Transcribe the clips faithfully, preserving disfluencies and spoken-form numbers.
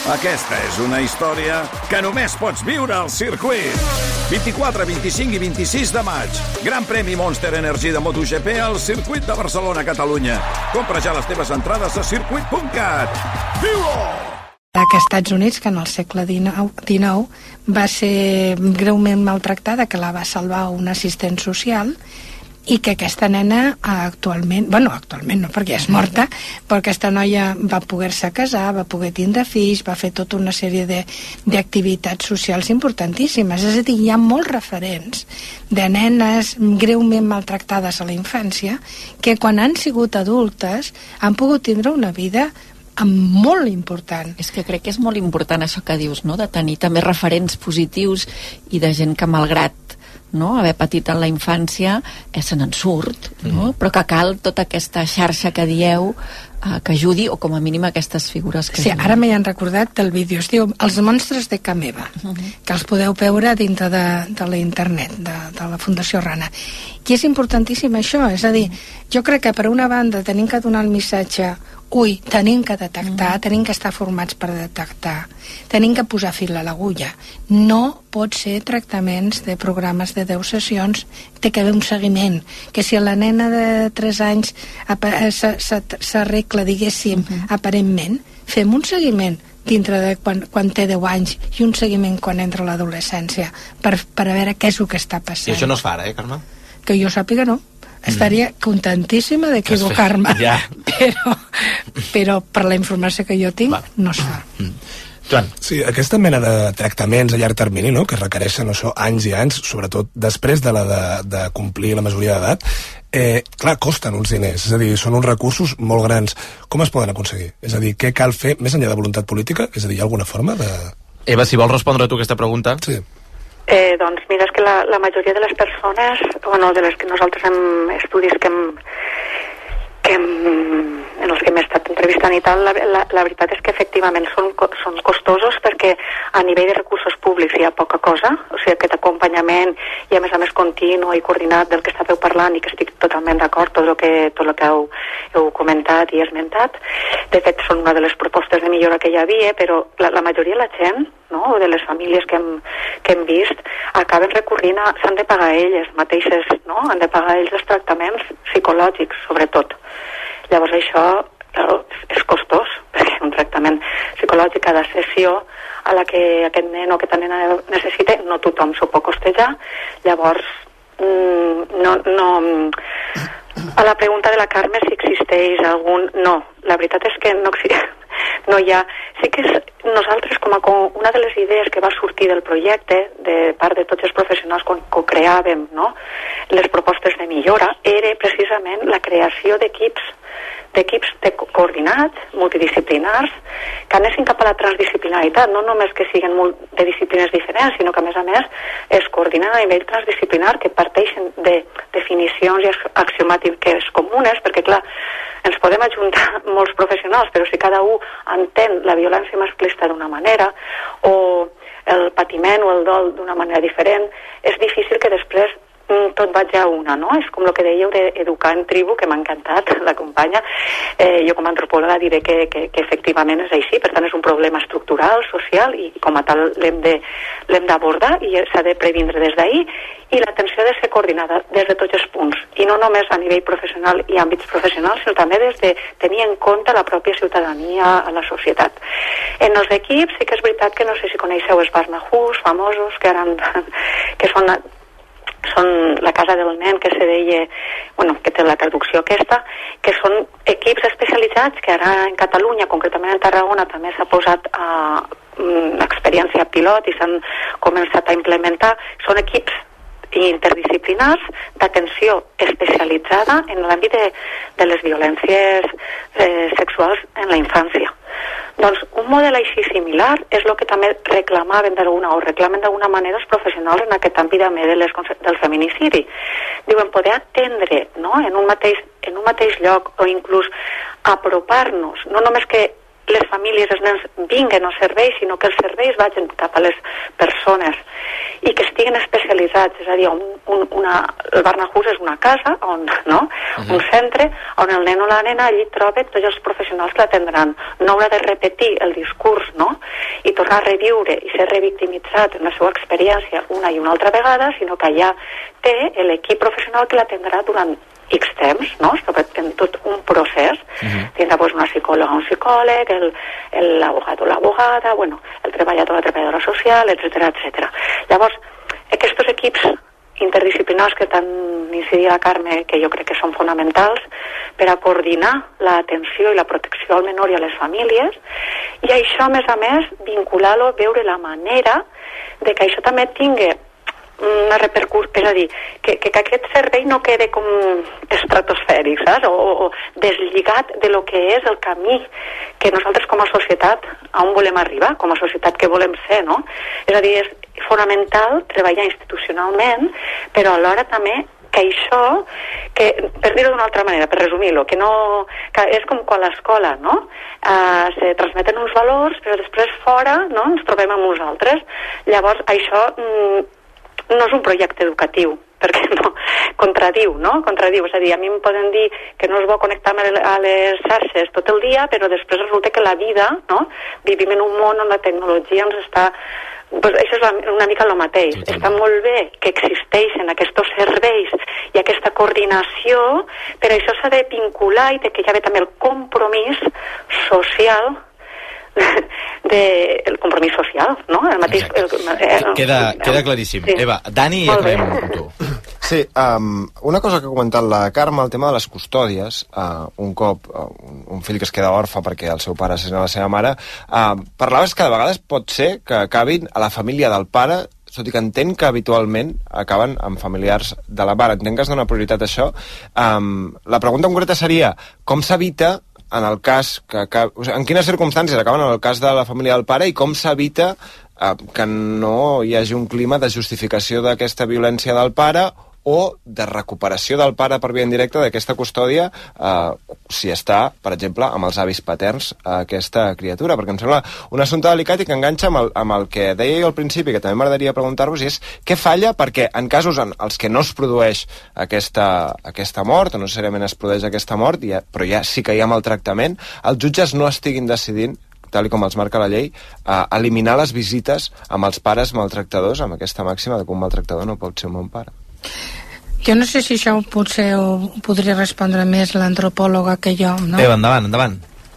Aquesta és una història que només pots viure al circuit. vint-i-quatre, vint-i-cinc i vint-i-sis de maig. Gran premi Monster Energy de MotoGP al circuit de Barcelona, Catalunya. Compra ja les teves entrades a circuit punt cat. Viu-ho! Que als Estats Units, que en el segle dinou va ser greument maltractada, que la va salvar un assistent social, i que aquesta nena actualment, bueno, actualment no, perquè és morta, però aquesta noia va poder-se casar, va poder tindre fills, va fer tota una sèrie d'activitats socials importantíssimes. És a dir, hi ha molts referents de nenes greument maltractades a la infància que quan han sigut adultes han pogut tindre una vida molt important. És que crec que és molt important això que dius, no? De tenir també referents positius i de gent que malgrat no, haver patit en la infància eh, se n'en surt, no? Mm. Però que cal tota aquesta xarxa que dieu eh, que ajudi, o com a mínim aquestes figures que sí, ajuden. Ara m'hi han recordat del vídeo, es diu Els monstres de Ca Meva, uh -huh. que els podeu veure dintre de, de la internet de, de la Fundació Rana, i és importantíssim això, és a dir, jo crec que per una banda tenim que donar el missatge ui, tenim que detectar, mm. tenim que estar formats per detectar, tenim que posar fil a l'agulla. No pot ser tractaments de programes de deu sessions, té que haver un seguiment, que si la nena de tres anys s'arregla, diguéssim, mm-hmm. aparentment, fem un seguiment dintre de quan, quan té deu anys i un seguiment quan entra a l'adolescència per, per a veure què és el que està passant. I això no es fa ara, eh, Carme? Que jo sàpiga, no. Estaria contentíssima d'equivocar-me, ja. però, però per la informació que jo tinc, va. No es fa. Mm. Joan. Sí, aquesta mena de tractaments a llarg termini, no?, que requereixen això anys i anys, sobretot després de, la de, de complir la majoria d'edat, eh, clar, costen uns diners, és a dir, són uns recursos molt grans. Com es poden aconseguir? És a dir, què cal fer més enllà de voluntat política? És a dir, hi ha alguna forma de... Eva, si vols respondre tu aquesta pregunta. Sí. Eh, doncs mira, és que la, la majoria de les persones, bueno, de les que nosaltres hem estudis que hem, que hem, en els que hem estat entrevistant i tal, la, la, la veritat és que efectivament són, són costosos perquè a nivell de recursos públics hi ha poca cosa, o sigui, aquest acompanyament i a més a més continu i coordinat del que estàveu parlant i que estic totalment d'acord tot el que, tot el que heu, heu comentat i esmentat. De fet, són una de les propostes de millora que hi havia, però la, la majoria de la gent, no?, o de les famílies que hem, que hem vist, acaben recorrint a... s'han de pagar elles mateixes, no?, han de pagar ells els tractaments psicològics, sobretot. Llavors això, claro, és costós, perquè un tractament psicològic, cada sessió a la que aquest nen o aquesta nena necessita, no tothom s'ho pot costejar. Llavors, mm, no, no... A la pregunta de la Carme si existeix algun... No, la veritat és que no existeix. No hi ha... Sí que és, nosaltres, com a com una de les idees que va sortir del projecte, de part de tots els professionals quan co-creàvem, no?, les propostes de millora, era precisament la creació d'equips d'equips de coordinats, multidisciplinars, que anessin cap a la transdisciplinaritat, no només que siguin de disciplines diferents, sinó que a més a més es coordinen a nivell transdisciplinar, que parteixen de definicions i axiomàtiques comunes, perquè clar, ens podem ajuntar molts professionals, però si cada un entén la violència masclista d'una manera o el patiment o el dol d'una manera diferent, és difícil que després tot vaig a una, no? És com el que dèieu d'educar en tribu, que m'ha encantat la companya. Eh, jo com a antropòloga diré que, que, que efectivament és així, per tant és un problema estructural, social, i com a tal l'hem de, l'hem d'abordar i s'ha de previndre des d'ahir, i l'atenció ha de ser coordinada des de tots els punts, i no només a nivell professional i àmbits professionals, sinó també des de tenir en compte la pròpia ciutadania a la societat. En els equips sí que és veritat que no sé si coneixeu els Barnahus famosos, que, ara, que són són la casa del nen, que se deia, bueno, que té la traducció aquesta, que són equips especialitzats que ara en Catalunya, concretament en Tarragona, també s'ha posat a uh, experiència pilot i s'han començat a implementar. Són equips interdisciplinars d'atenció especialitzada en l'àmbit de, de les violències eh, sexuals en la infància. Doncs un model així similar és el que també reclamaven d'alguna o reclamen d'alguna manera els professionals en aquest àmbit també de les, del feminicidi. Diuen poder atendre, no?, en un mateix, en un mateix lloc, o inclús apropar-nos, no només que les famílies, els nens vinguen als serveis, sinó que els serveis vagin cap a les persones i que estiguen especialitzats, és a dir, un, un, una, el Barnahus és una casa, on, no? Uh-huh. Un centre on el nen o la nena allí troba tots els professionals que l'atendran. No haurà de repetir el discurs, no?, tornar a reviure i ser revictimitzat en la seva experiència una i una altra vegada, sinó que ja té l'equip professional que l'atendrà durant X temps, no? En tot un procés. Uh-huh. Tindrà pues, una psicòloga o un psicòleg, l'abogat o l'abogada, bueno, el treballador o la treballadora social, etcètera, etcètera. Llavors, aquests equips interdisciplinars que tant incidia la Carme, que jo crec que són fonamentals per a coordinar l'atenció i la protecció al menor i a les famílies, i això, a més a més, vincular-lo, veure la manera de que això també tingui una repercussió, és a dir, que, que, que aquest servei no quede com estratosfèric, saps? O, o deslligat de lo que és el camí que nosaltres com a societat a on volem arribar, com a societat que volem ser, no? És a dir, és fonamental treballar institucionalment, però alhora també que això, que, per dir-ho d'una altra manera, per resumir-ho, que no, que és com quan a l'escola, no? Uh, se transmeten uns valors, però després fora, no?, ens trobem amb uns altres. Llavors, això mm, no és un projecte educatiu, perquè no, contradiu, no? Contradiu, és a dir, a mi em poden dir que no és bo connectar-me a les xarxes tot el dia, però després resulta que la vida, no? Vivim en un món on la tecnologia ens està... Pues això és una mica el mateix. Totalment. Està molt bé que existeixen aquests serveis i aquesta coordinació, però això s'ha de vincular i té que hi haver també el compromís social de, el compromís social, no? El mateix... El, el, queda, queda claríssim. Sí. Eva, Dani, i acabem amb tu. Sí, um, una cosa que ha comentat la Carme, el tema de les custòdies, uh, un cop uh, un, un fill que es queda orfe perquè el seu pare assassina la seva mare, uh, parlaves que de vegades pot ser que acabin a la família del pare, tot i que entenc que habitualment acaben amb familiars de la mare. Entenc que es dona prioritat a això. Um, la pregunta concreta seria, com s'evita en el cas que, que o sigui, en quines circumstàncies acaben en el cas de la família del pare i com s'evita eh, que no hi hagi un clima de justificació d'aquesta violència del pare o de recuperació del pare per via indirecta d'aquesta custòdia eh, si està, per exemple, amb els avis paterns a aquesta criatura, perquè em sembla un assumpte delicat i que enganxa amb el, amb el que deia jo al principi, que també m'agradaria preguntar-vos, i és què falla perquè en casos en els que no es produeix aquesta, aquesta mort, o no necessàriament es produeix aquesta mort, ja, però ja sí que hi ha maltractament, els jutges no estiguin decidint, tal com els marca la llei, a eliminar les visites amb els pares maltractadors, amb aquesta màxima de que un maltractador no pot ser un bon pare. Jo no sé si això potser ho podria respondre més l'antropòloga que jo, no? Eva, endavant, endavant.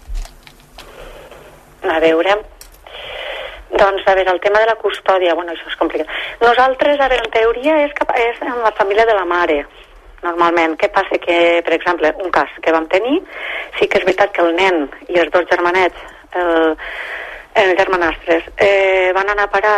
A veure... Doncs, a veure, el tema de la custòdia, bueno, això és complicat. Nosaltres, a veure, en teoria és, cap, és en la família de la mare, normalment. Què passa? Que, per exemple, un cas que vam tenir, sí que és veritat que el nen i els dos germanets, el, els germanastres, eh, van anar a parar,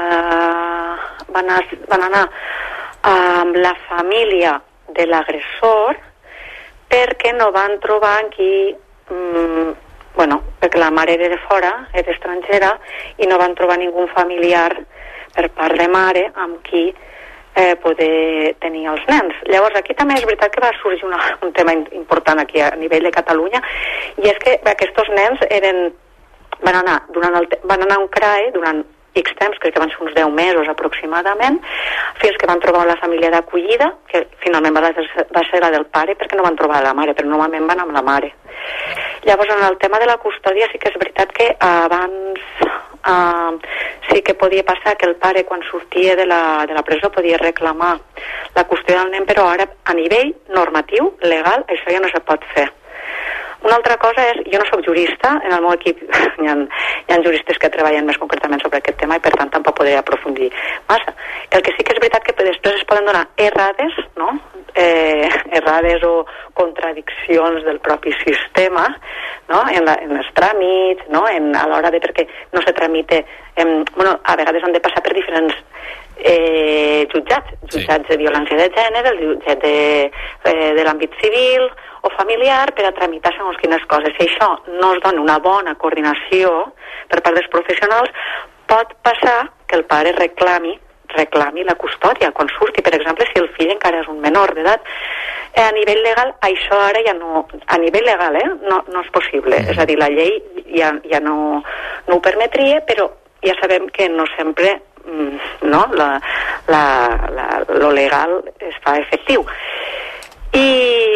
eh, van, a, van anar amb la família de l'agressor perquè no van trobar en qui... Mm, bueno, perquè la mare era de fora, era estrangera, i no van trobar ningú familiar per part de mare amb qui eh, poder tenir els nens. Llavors, aquí també és veritat que va sorgir una, un tema important aquí a nivell de Catalunya, i és que aquests nens eren, van anar, durant el, van anar a un C R A E durant X temps, crec que van ser uns deu mesos aproximadament, fins que van trobar la família d'acollida, que finalment va, va ser la del pare, perquè no van trobar la mare, però normalment van amb la mare. Llavors, en el tema de la custòdia sí que és veritat que abans uh, sí que podia passar que el pare, quan sortia de la, de la presó, podia reclamar la custòdia del nen, però ara, a nivell normatiu, legal, això ja no se pot fer. Una altra cosa és, jo no sóc jurista, en el meu equip hi ha, hi ha juristes que treballen més concretament sobre aquest tema i per tant tampoc podré aprofundir massa. El que sí que és veritat que després es poden donar errades, no? Eh, errades o contradiccions del propi sistema, no? En, la, en els tràmits, no? En, a l'hora de perquè no se tramite, en, bueno, a vegades han de passar per diferents eh, jutjats, jutjats sí. de violència de gènere, el jutjat de, eh, de l'àmbit civil o familiar per a tramitar segons quines coses. Si això no es dona una bona coordinació per part dels professionals, pot passar que el pare reclami reclami la custòdia quan surti, per exemple, si el fill encara és un menor d'edat. Eh, a nivell legal, això ara ja no... A nivell legal, eh? No, no és possible. Mm. És a dir, la llei ja, ja no, no ho permetria, però ja sabem que no sempre no, la, la, la, lo legal es fa efectiu. I,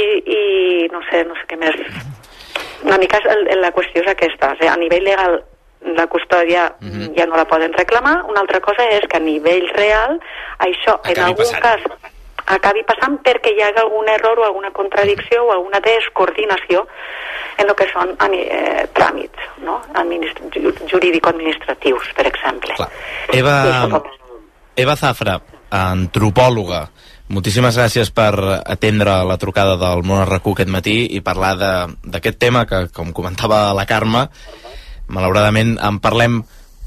i no sé, no sé què més. Una mica el, la qüestió és aquesta. O sigui, a nivell legal la custòdia mm-hmm. ja no la poden reclamar. Una altra cosa és que a nivell real això acabi en algun passant. cas acabi passant perquè hi hagi algun error o alguna contradicció o alguna descoordinació en el que són eh, tràmits, no? Administ jurídico-administratius, per exemple. Clar. Eva, Eva Zafra, antropòloga, moltíssimes gràcies per atendre la trucada del Món R Q aquest matí i parlar d'aquest tema que, com comentava la Carme, malauradament en parlem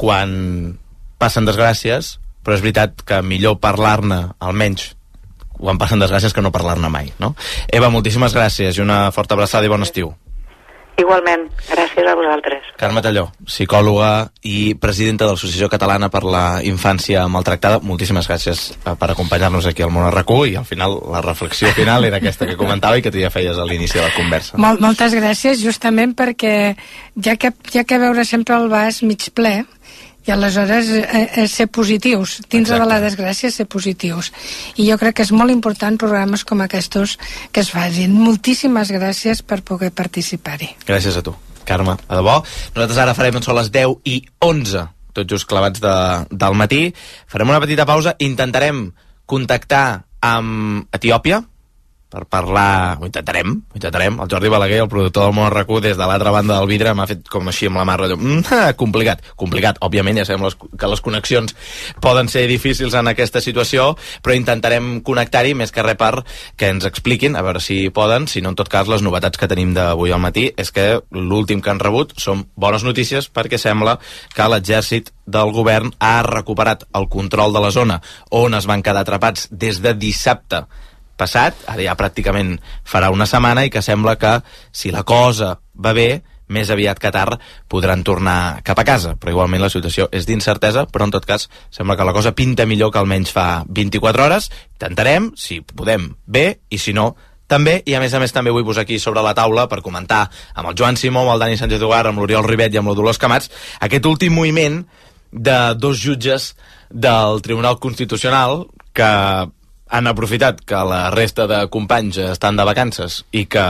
quan passen desgràcies, però és veritat que millor parlar-ne, almenys quan passen desgràcies, que no parlar-ne mai, no? Eva, moltíssimes gràcies i una forta abraçada i bon estiu. Igualment, gràcies a vosaltres. Carme Talló, psicòloga i presidenta de l'Associació Catalana per la Infància Maltractada, moltíssimes gràcies per acompanyar-nos aquí al Món R Q, i al final la reflexió final era aquesta que comentava i que tu ja feies a l'inici de la conversa. Mol, moltes gràcies, justament perquè ja que, ja que veure sempre el vas mig ple, i aleshores eh, eh, ser positius dins Exacte. De la desgràcia, ser positius, i jo crec que és molt important programes com aquests que es facin. Moltíssimes gràcies per poder participar-hi. Gràcies a tu, Carme, a debò. Nosaltres ara farem, són les deu i onze, tot just clavats de, del matí. Farem una petita pausa, intentarem contactar amb Etiòpia per parlar, ho intentarem, ho intentarem. El Jordi Balaguer, el productor del Món R Q, des de l'altra banda del vidre, m'ha fet com així amb la mà, rotllo, mm, complicat, complicat, òbviament, ja sabem les, que les connexions poden ser difícils en aquesta situació, però intentarem connectar-hi més que res per que ens expliquin, a veure si poden, si no, en tot cas, les novetats que tenim d'avui al matí és que l'últim que han rebut són bones notícies, perquè sembla que l'exèrcit del govern ha recuperat el control de la zona on es van quedar atrapats des de dissabte passat, ara ja pràcticament farà una setmana, i que sembla que si la cosa va bé, més aviat que tard podran tornar cap a casa, però igualment la situació és d'incertesa, però en tot cas sembla que la cosa pinta millor que almenys fa vint-i-quatre hores. Intentarem, si podem, bé, i si no, també, i a més a més també vull posar aquí sobre la taula per comentar amb el Joan Simó, amb el Dani Sánchez Dugar, amb l'Oriol Ribet i amb la Dolors Camats, aquest últim moviment de dos jutges del Tribunal Constitucional que han aprofitat que la resta de companys estan de vacances i que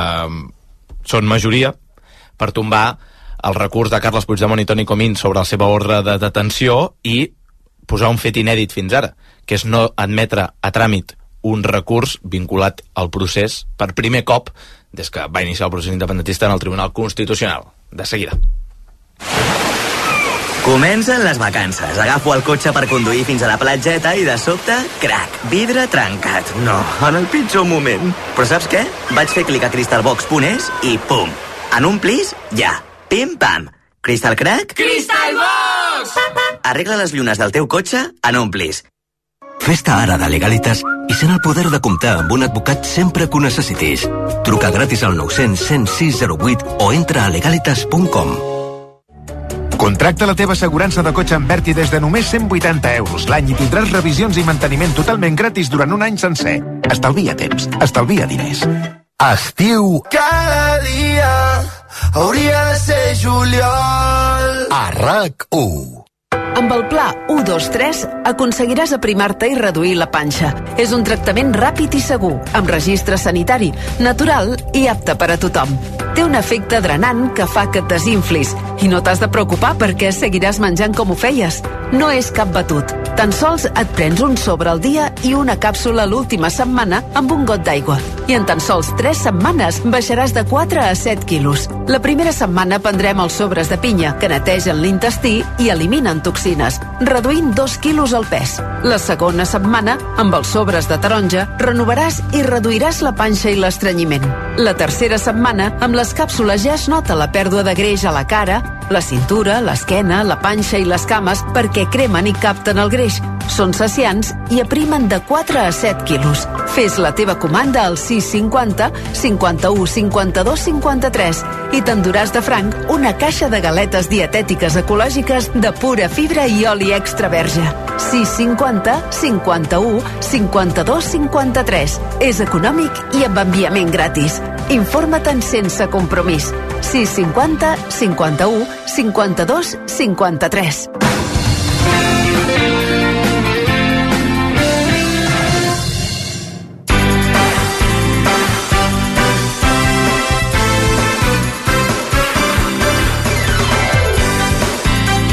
són majoria per tombar el recurs de Carles Puigdemont i Toni Comín sobre la seva ordre de detenció i posar un fet inèdit fins ara, que és no admetre a tràmit un recurs vinculat al procés per primer cop des que va iniciar el procés independentista en el Tribunal Constitucional. De seguida. Comencen les vacances. Agafo el cotxe per conduir fins a la platgeta i de sobte, crac, vidre trencat. No, en el pitjor moment. Però saps què? Vaig fer clic a crystalbox punt es i pum! En un plis, ja. Pim-pam. Crystal crack? Crystalbox! Arregla les llunes del teu cotxe en un plis. Fes-te ara de Legalitas i sent el poder de comptar amb un advocat sempre que ho necessitis. Truca gratis al nou cents, cent sis zero vuit o entra a legalitas punt com. Contracta la teva assegurança de cotxe amb Berti des de només cent vuitanta euros l'any i tindràs revisions i manteniment totalment gratis durant un any sencer. Estalvia temps, estalvia diners. Estiu. Cada dia hauria de ser juliol. A RAC u. Amb el pla u dos tres aconseguiràs aprimar-te i reduir la panxa. És un tractament ràpid i segur, amb registre sanitari, natural i apte per a tothom. Té un efecte drenant que fa que et desinflis i no t'has de preocupar perquè seguiràs menjant com ho feies. No és cap batut. Tan sols et prens un sobre al dia i una càpsula l'última setmana amb un got d'aigua. I en tan sols tres setmanes baixaràs de quatre a set quilos. La primera setmana prendrem els sobres de pinya, que netegen l'intestí i eliminen toxines, reduint dos quilos al pes. La segona setmana, amb els sobres de taronja, renovaràs i reduiràs la panxa i l'estrenyiment. La tercera setmana, amb les càpsules ja es nota la pèrdua de greix a la cara, la cintura, l'esquena, la panxa i les cames perquè cremen i capten el greix. Són saciants i aprimen de quatre a set quilos. Fes la teva comanda al sis cinquanta, cinquanta-u, cinquanta-dos, cinquanta-tres i t'enduràs de franc una caixa de galetes dietètiques ecològiques de pura fibra i oli extra verge. sis cinquanta, cinquanta-u, cinquanta-dos, cinquanta-tres. És econòmic i amb enviament gratis. Informa't-en sense compromís. sis cinquanta, cinquanta-u, cinquanta-dos, cinquanta-tres.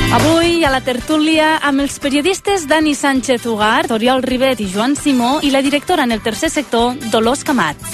Avui a la tertúlia amb els periodistes Dani Sánchez Ugart, Oriol Ribet i Joan Simó i la directora en el tercer sector, Dolors Camats.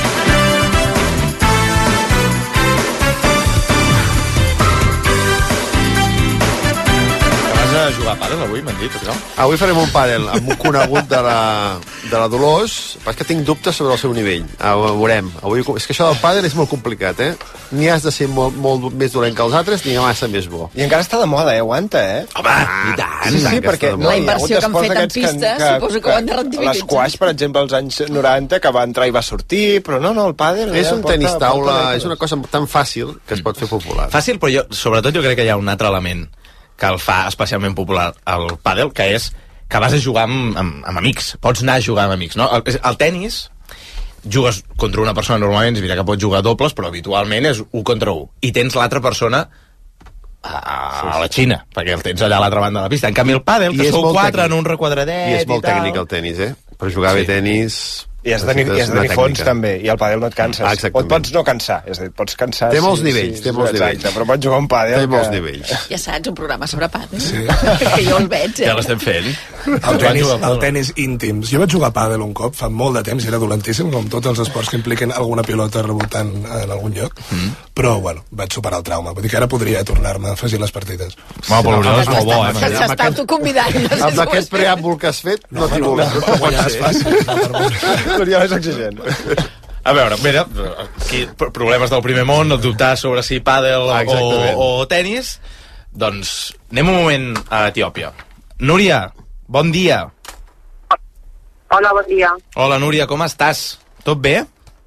A jugar a pàdel avui, m'han dit, no? Avui farem un pàdel amb un conegut de la, de la Dolors, però és que tinc dubtes sobre el seu nivell. Ho veurem. Avui, és que això del pàdel és molt complicat, eh? Ni has de ser molt, molt més dolent que els altres, ni massa més bo. I encara està de moda, eh? Aguanta, eh? Home, i tant! Sí, sí, perquè la inversió que han fet en pistes, suposo que ho han de rendibilitzar. L'esquaix, per exemple, als anys noranta, que va entrar i va sortir, però no, no, el pàdel... És un tenis taula, és una cosa tan fàcil que es pot fer popular. Fàcil, però jo, sobretot jo crec que hi ha un altre element que el fa especialment popular el pàdel, que és que vas a jugar amb, amb, amb amics. Pots anar a jugar amb amics, no? El, el tenis, jugues contra una persona normalment, és veritat que pots jugar dobles, però habitualment és un contra un. I tens l'altra persona a, a la Xina, perquè el tens allà a l'altra banda de la pista. En canvi el pàdel, que sou quatre tècnic. En un requadradet i és molt i tècnic el tenis, eh? Per jugar sí. bé tenis... I has de tenir fons, també, i al pàdel no et canses. Ah, o et pots no cansar, és a dir, pots cansar... Té molts sí, nivells, sí, té molts exacte, nivells. Però pots jugar un pàdel... Té molts nivells. Ja saps, un programa sobre pàdel. Sí. Que jo el veig, eh? Ja l'estem fent. El tenis, el tenis íntims. Jo vaig jugar a pàdel un cop, fa molt de temps, i era dolentíssim, com tots els esports que impliquen alguna pilota rebotant en algun lloc, mm. però, bueno, vaig superar el trauma. Vull dir que ara podria tornar-me a afegir les partides. Home, però l'Oriol és molt bo, eh? S'està autoconvidant. Amb aquest preàmbul que has fet, no t'hi vols. No pot ser. L'Oriol és exigent. A veure, mira, aquí, problemes del primer món, no dubtar sobre si pàdel ah, o, o tenis. Doncs anem un moment a Etiòpia. Núria, bon dia. Hola, bon dia. Hola, Núria, com estàs? Tot bé?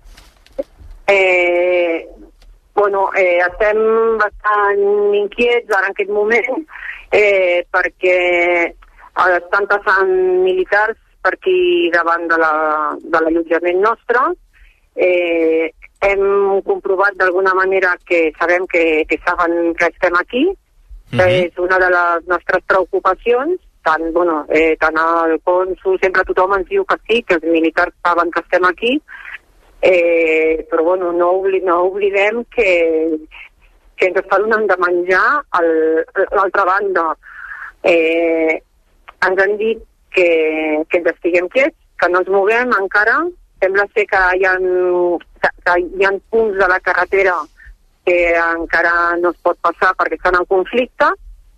Eh, bueno, eh, estem bastant inquiets ara en aquest moment eh, perquè estan passant militars per aquí davant de l'allotjament la, nostre. Eh, hem comprovat d'alguna manera que sabem que, que saben que estem aquí, que mm-hmm. és una de les nostres preocupacions. Tant, bueno, eh, tant el cònsol, sempre tothom ens diu que sí, que els militars saben que estem aquí, eh, però bueno, no, obli, no oblidem que, que ens està donant de menjar a l'altra banda. Eh, ens han dit que, que ens estiguem quiets, que no ens moguem encara. Sembla ser que hi ha, que hi ha punts de la carretera que encara no es pot passar perquè estan en conflicte.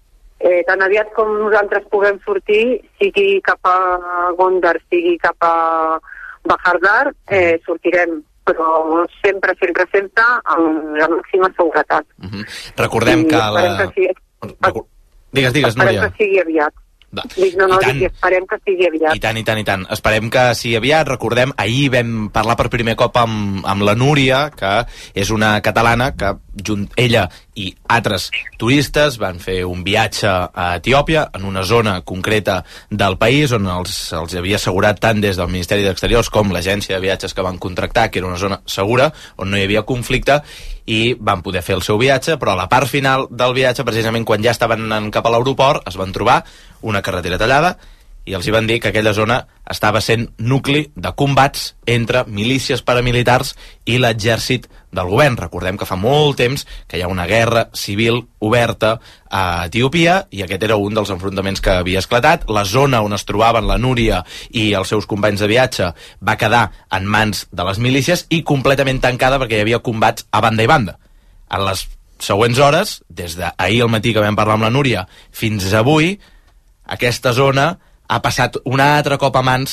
Eh, tan aviat com nosaltres puguem sortir, sigui cap a Gondar, sigui cap a Bahardar, eh, sortirem, però sempre, sempre, sempre amb la màxima seguretat. Uh-huh. Recordem I que la... Que sigui... Recu... Digues, digues, Núria. Esperem que sigui aviat. Dic, no, no, dic, esperem que sigui aviat. I tant, i tant, i tant. Esperem que sigui aviat. Recordem, ahir vam parlar per primer cop amb, amb la Núria, que és una catalana que junt ella i altres turistes van fer un viatge a Etiòpia, en una zona concreta del país, on els, els havia assegurat tant des del Ministeri d'Exteriors com l'agència de viatges que van contractar, que era una zona segura, on no hi havia conflicte, i van poder fer el seu viatge, però a la part final del viatge, precisament quan ja estaven anant cap a l'aeroport, es van trobar una carretera tallada i els hi van dir que aquella zona estava sent nucli de combats entre milícies paramilitars i l'exèrcit del govern. Recordem que fa molt temps que hi ha una guerra civil oberta a Etiòpia i aquest era un dels enfrontaments que havia esclatat. La zona on es trobaven la Núria i els seus companys de viatge va quedar en mans de les milícies i completament tancada perquè hi havia combats a banda i banda. En les següents hores, des d'ahir al matí que vam parlar amb la Núria fins avui, aquesta zona ha passat un altre cop a mans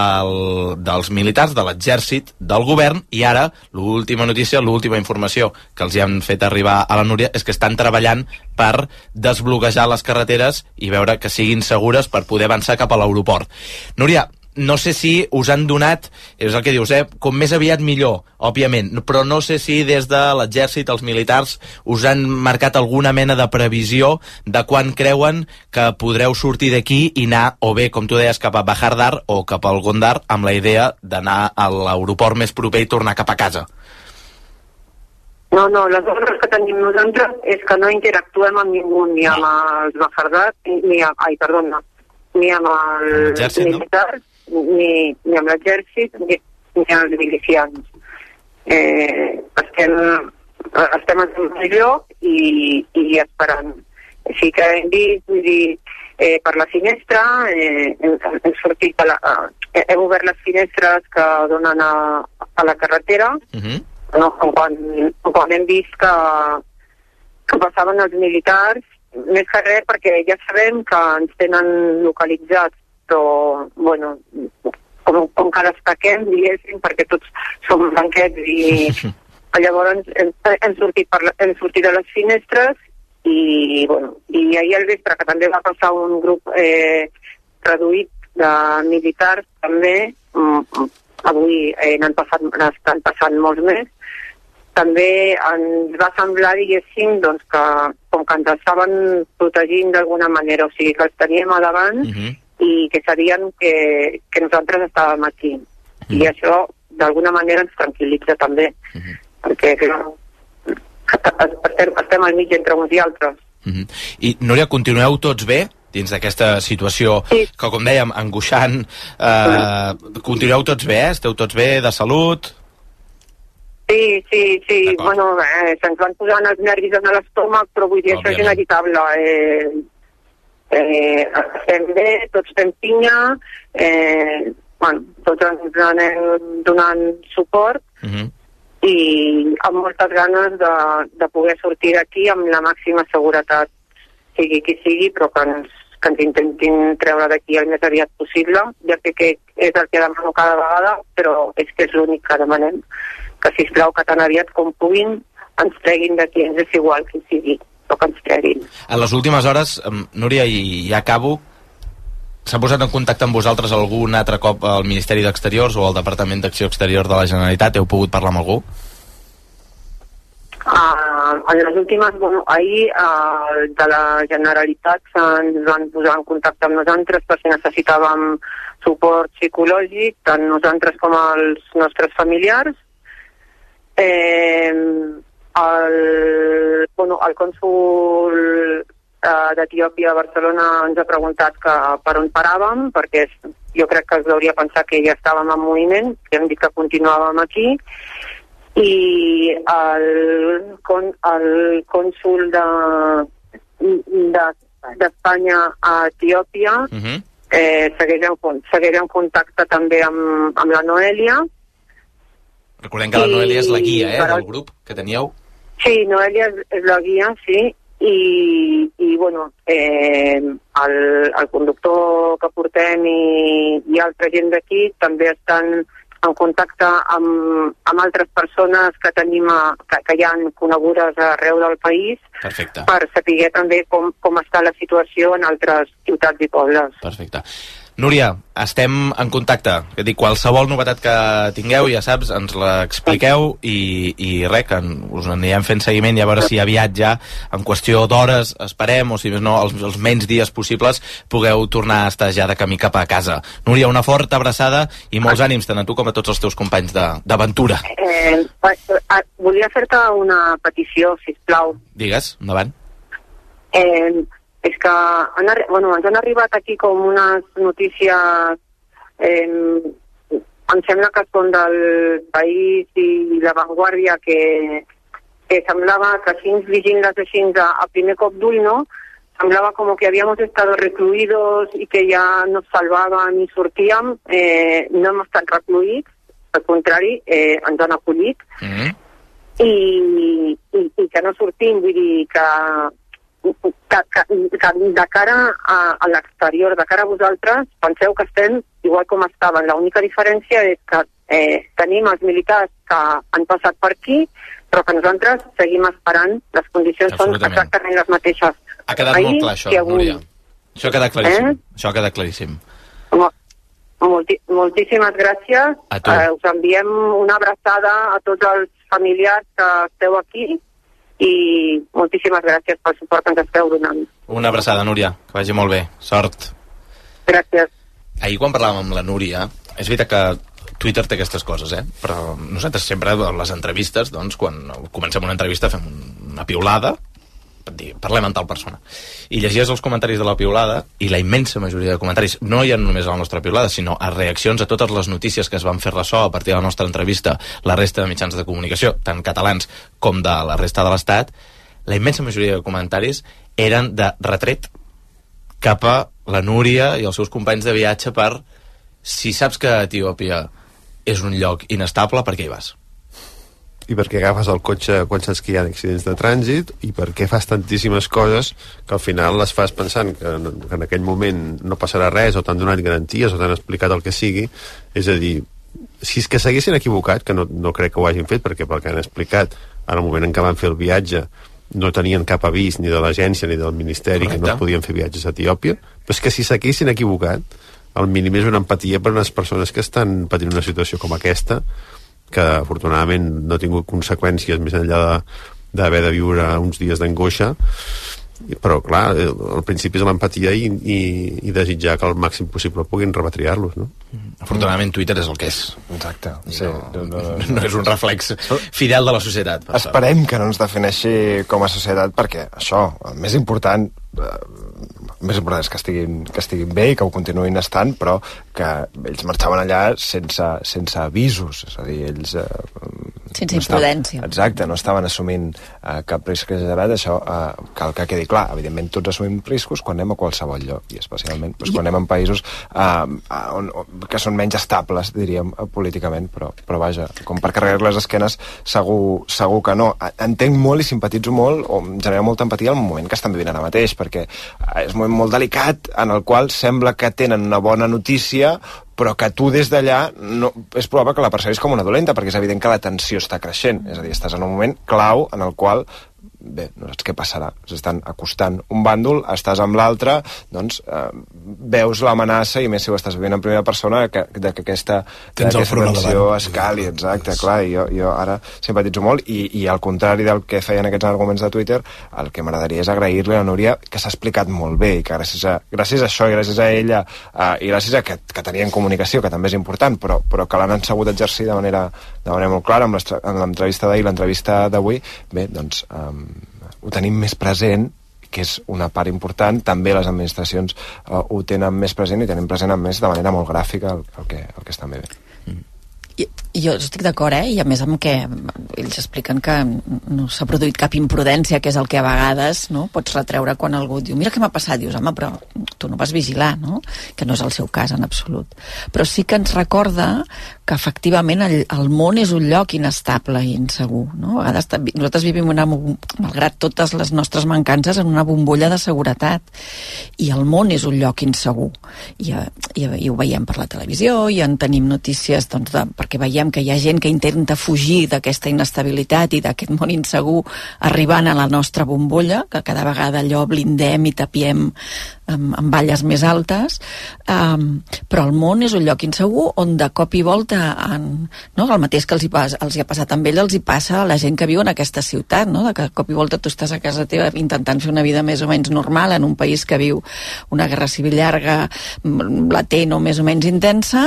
del, dels militars, de l'exèrcit, del govern, i ara l'última notícia, l'última informació que els hi han fet arribar a la Núria és que estan treballant per desbloquejar les carreteres i veure que siguin segures per poder avançar cap a l'aeroport. Núria, no sé si us han donat, és el que dius, eh, com més aviat millor, òbviament, però no sé si des de l'exèrcit, els militars, us han marcat alguna mena de previsió de quan creuen que podreu sortir d'aquí i anar, o bé, com tu deies, cap a Bahardar o cap al Gondar, amb la idea d'anar a l'aeroport més proper i tornar cap a casa. No, no, les ordres que tenim nosaltres és que no interactuem amb ningú, ni amb els Bahardar, ni amb, ai, perdona, ni amb els militars, no? ni, ni amb l'exèrcit, ni, ni amb els milicians. Eh, estem, estem en el lloc i, i esperant. sí que hem vist, vull dir, eh, per la finestra, eh, hem, hem sortit a la, eh, hem obert les finestres que donen a, a la carretera, uh-huh. no? quan, quan hem vist que, que passaven els militars, més que res perquè ja sabem que ens tenen localitzats, però, bueno, com, com que destaquem, diguéssim, perquè tots som blanquets i llavors hem, hem, sortit per la, hem sortit a les finestres i, bueno, i ahir al vespre, que també va passar un grup eh, reduït de militars, també, mm, avui eh, n'han passat, n'estan passant molts més, també ens va semblar, diguéssim, doncs que com que ens estaven protegint d'alguna manera, o sigui, que els teníem a davant uh-huh. i que sabien que, que nosaltres estàvem aquí. Uh-huh. I això, d'alguna manera, ens tranquil·litza també, uh-huh. perquè, clar, estem, estem al mig entre uns i altres. Uh-huh. I, Núria, continueu tots bé dins d'aquesta situació sí. que, com dèiem, angoixant? Eh, sí. Continueu tots bé, eh? Esteu tots bé de salut? Sí, sí, sí. Bueno, eh, se'ns van posant els nervis en l'estómac, però vull dir, això és inevitable. Eh, eh, estem bé, tots fem pinya, eh, bueno, tots ens anem donant suport, uh-huh. i amb moltes ganes de, de poder sortir d'aquí amb la màxima seguretat, sigui qui sigui, però que ens, que ens intentin treure d'aquí el més aviat possible, ja sé que és el que demano cada vegada, però és que és l'únic que demanem, que sisplau que tan aviat com puguin ens treguin d'aquí, ens és igual qui sigui, però que ens treguin. En les últimes hores, Núria, i ja acabo, s'ha posat en contacte amb vosaltres algun altre cop al Ministeri d'Exteriors o al Departament d'Acció Exterior de la Generalitat? Heu pogut parlar amb algú? Uh, en les últimes, bueno, ahir uh, de la Generalitat ens van posar en contacte amb nosaltres perquè necessitàvem suport psicològic, tant nosaltres com els nostres familiars. Eh, el, bueno, el cònsol Uh, d'Etiòpia a Barcelona ens ha preguntat que per on paràvem, perquè jo crec que es hauria pensar que ja estàvem en moviment, que hem dit que continuàvem aquí, i el, el cònsul de, de, d'Espanya a Etiòpia uh-huh. eh, segueix, en, segueix en contacte també amb, amb la Noèlia. Recordem que la Noèlia és la guia eh, del grup que teníeu. Sí, Noèlia és, és la guia, sí. I, i bueno, eh, el, el conductor que portem i, i altra gent d'aquí també estan en contacte amb, amb altres persones que tenim a, que, que hi ha conegudes arreu del país. Perfecte. Per saber també com, com està la situació en altres ciutats i pobles. Perfecte. Núria, estem en contacte. És dir, qualsevol novetat que tingueu, ja saps, ens l'expliqueu i, i res, que us anirem fent seguiment i a veure si aviat ja, en qüestió d'hores, esperem, o si més no, els, els menys dies possibles, pugueu tornar a estar ja de camí cap a casa. Núria, una forta abraçada i molts ànims tant a tu com a tots els teus companys d'aventura. Eh, volia fer-te una petició, sisplau. Digues, endavant. Eh... És que han, bueno, ens han arribat aquí com unes notícies, eh, em sembla que són del País i La Vanguardia, que, que semblava que així, llegint-les així a, a primer cop d'ull, no? Semblava com que habíamos estado recluidos i que ja nos salvaven i sortíem. Eh, no hem estat recluïts, al contrari, eh, ens han acollit. Mm-hmm. I, i, i que no sortim, vull dir que... Que, que, que de cara a, a l'exterior, de cara a vosaltres, penseu que estem igual com estaven. L'única diferència és que eh, tenim els militars que han passat per aquí, però que nosaltres seguim esperant. Les condicions són exactament les mateixes. Ha quedat ahir, molt clar això, Núria. Això ha quedat claríssim. Eh? Això ha quedat claríssim. Molti, moltíssimes gràcies. Eh, us enviem una abraçada a tots els familiars que esteu aquí i moltíssimes gràcies pel suport que ens esteu donant. Una abraçada, Núria, que vagi molt bé. Sort. Gràcies. Ahir quan parlàvem amb la Núria, és veritat que Twitter té aquestes coses, eh? Però nosaltres sempre, a les entrevistes, doncs, quan comencem una entrevista fem una piulada, dir, parlem amb tal persona. I llegies els comentaris de la piulada, i la immensa majoria de comentaris, no hi ha només a la nostra piulada, sinó a reaccions a totes les notícies que es van fer ressò a partir de la nostra entrevista, la resta de mitjans de comunicació, tant catalans com de la resta de l'Estat, la immensa majoria de comentaris eren de retret cap a la Núria i els seus companys de viatge per, si saps que Etiòpia és un lloc inestable, per què hi vas? I perquè agafes el cotxe quan saps que hi ha accidents de trànsit i perquè fas tantíssimes coses que al final les fas pensant que en, que en aquell moment no passarà res o t'han donat garanties o t'han explicat el que sigui. És a dir, si és que s'haguessin equivocat, que no, no crec que ho hagin fet perquè pel que han explicat en el moment en què van fer el viatge no tenien cap avís ni de l'agència ni del Ministeri. Correcte. Que no es podien fer viatges a Etiòpia, però és que si s'haguessin equivocat, al mínim és una empatia per unes persones que estan patint una situació com aquesta, que afortunadament no ha tingut conseqüències més enllà d'haver de, de viure uns dies d'angoixa, però clar, al principi és l'empatia i, i, i desitjar que al màxim possible puguin repatriar-los, no? Afortunadament Twitter és el que és. Exacte. Sí, no, no, no, no és un reflex fidel de la societat. Esperem que no ens defineixi com a societat, perquè això, el més important, eh, el més important és que estiguin, que estiguin bé i que ho continuïn estant, però que ells marxaven allà sense, sense avisos, és a dir, ells... Eh, sense no imprudència. Estaven, exacte, no estaven assumint eh, cap risc exagerat, això eh, cal que quedi clar. Evidentment, tots assumim riscos quan anem a qualsevol lloc, i especialment doncs, quan anem a països eh, on, on, que són menys estables, diríem, políticament, però, però vaja, com per carregar les esquenes, segur, segur que no. Entenc molt i simpatitzo molt, o em genera molta empatia el moment que estan vivint ara mateix, perquè és un moment molt delicat en el qual sembla que tenen una bona notícia, però que tu des d'allà no, és probable que la percebis com una dolenta, perquè és evident que la tensió està creixent, és a dir, estàs en un moment clau en el qual bé, no saps què passarà, s'estan acostant un bàndol, estàs amb l'altre, doncs eh, veus l'amenaça, i més si ho estàs vivint en primera persona, que, de que aquesta, aquesta tensió escali, exacte, clar, i jo, jo ara simpatitzo molt, i, i al contrari del que feien aquests arguments de Twitter, el que m'agradaria és agrair-li a la Núria que s'ha explicat molt bé, i que gràcies a, gràcies a això i gràcies a ella, eh, i gràcies a que, que tenien comunicació, que també és important, però, però que l'han sabut exercir de manera, de manera molt clara, amb l'entrevista d'ahir i l'entrevista d'avui, bé, doncs eh, ho tenim més present, que és una part important. També les administracions uh, ho tenen més present i tenen present a més de manera molt gràfica el, el, que, el que està bé bé. Mm. I, jo estic d'acord, eh? I a més amb què ells expliquen que no s'ha produït cap imprudència, que és el que a vegades no, pots retreure quan algú diu mira què m'ha passat, dius, home, però tu no vas vigilar, no? Que no és el seu cas en absolut. Però sí que ens recorda que efectivament el, el món és un lloc inestable i insegur, no? A vegades nosaltres vivim una, malgrat totes les nostres mancances, en una bombolla de seguretat, i el món és un lloc insegur, i, i, i ho veiem per la televisió, i en tenim notícies, doncs, de, perquè veiem que hi ha gent que intenta fugir d'aquesta inestabilitat i d'aquest món insegur arribant a la nostra bombolla, que cada vegada allò blindem i tapiem amb, amb valles més altes, um, però el món és un lloc insegur on de cop i volta en, no, el mateix que els hi, pas, els hi ha passat amb ell els hi passa a la gent que viu en aquesta ciutat, no? De que de cop i volta tu estàs a casa teva intentant fer una vida més o menys normal en un país que viu una guerra civil llarga, latent o més o menys intensa,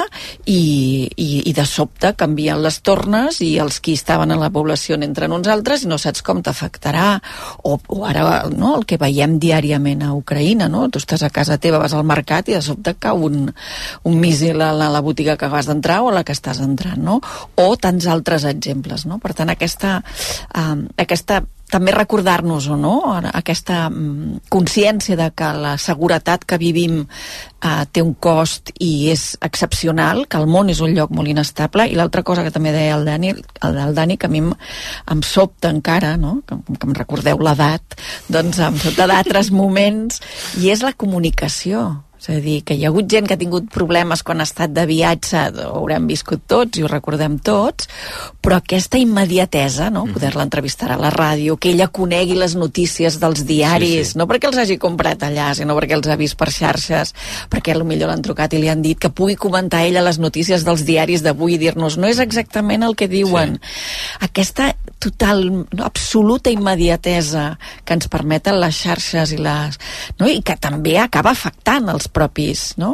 i, i, i de sobte canvien les tornes i els qui estaven a la població entren uns altres i no saps com t'afectarà, o, o ara no, el que veiem diàriament a Ucraïna, no? Tu estàs a casa teva, vas al mercat i de sobte cau un, un míssil a la, a la botiga que vas d'entrar o a la que estàs entrant, no? O tants altres exemples, no? Per tant, aquesta, eh, aquesta també recordar-nos o no, aquesta mm, consciència de que la seguretat que vivim eh, té un cost i és excepcional, que el món és un lloc molt inestable. I l'altra cosa que també deia el Dani, el, el Dani que a mi em, em sobta encara, no? que, que em recordeu l'edat, doncs em sobta d'altres moments, i és la comunicació. És a dir, que hi ha hagut gent que ha tingut problemes quan ha estat de viatge, ho haurem viscut tots i ho recordem tots, però aquesta immediatesa, no? Poder-la entrevistar a la ràdio, que ella conegui les notícies dels diaris, sí, sí. No perquè els hagi comprat allà, sinó perquè els ha vist per xarxes, perquè potser l'han trucat i li han dit que pugui comentar ella les notícies dels diaris d'avui i dir-nos, no és exactament el que diuen. Sí. Aquesta total, no, absoluta immediatesa que ens permeten les xarxes i les... No? I que també acaba afectant els propis, no?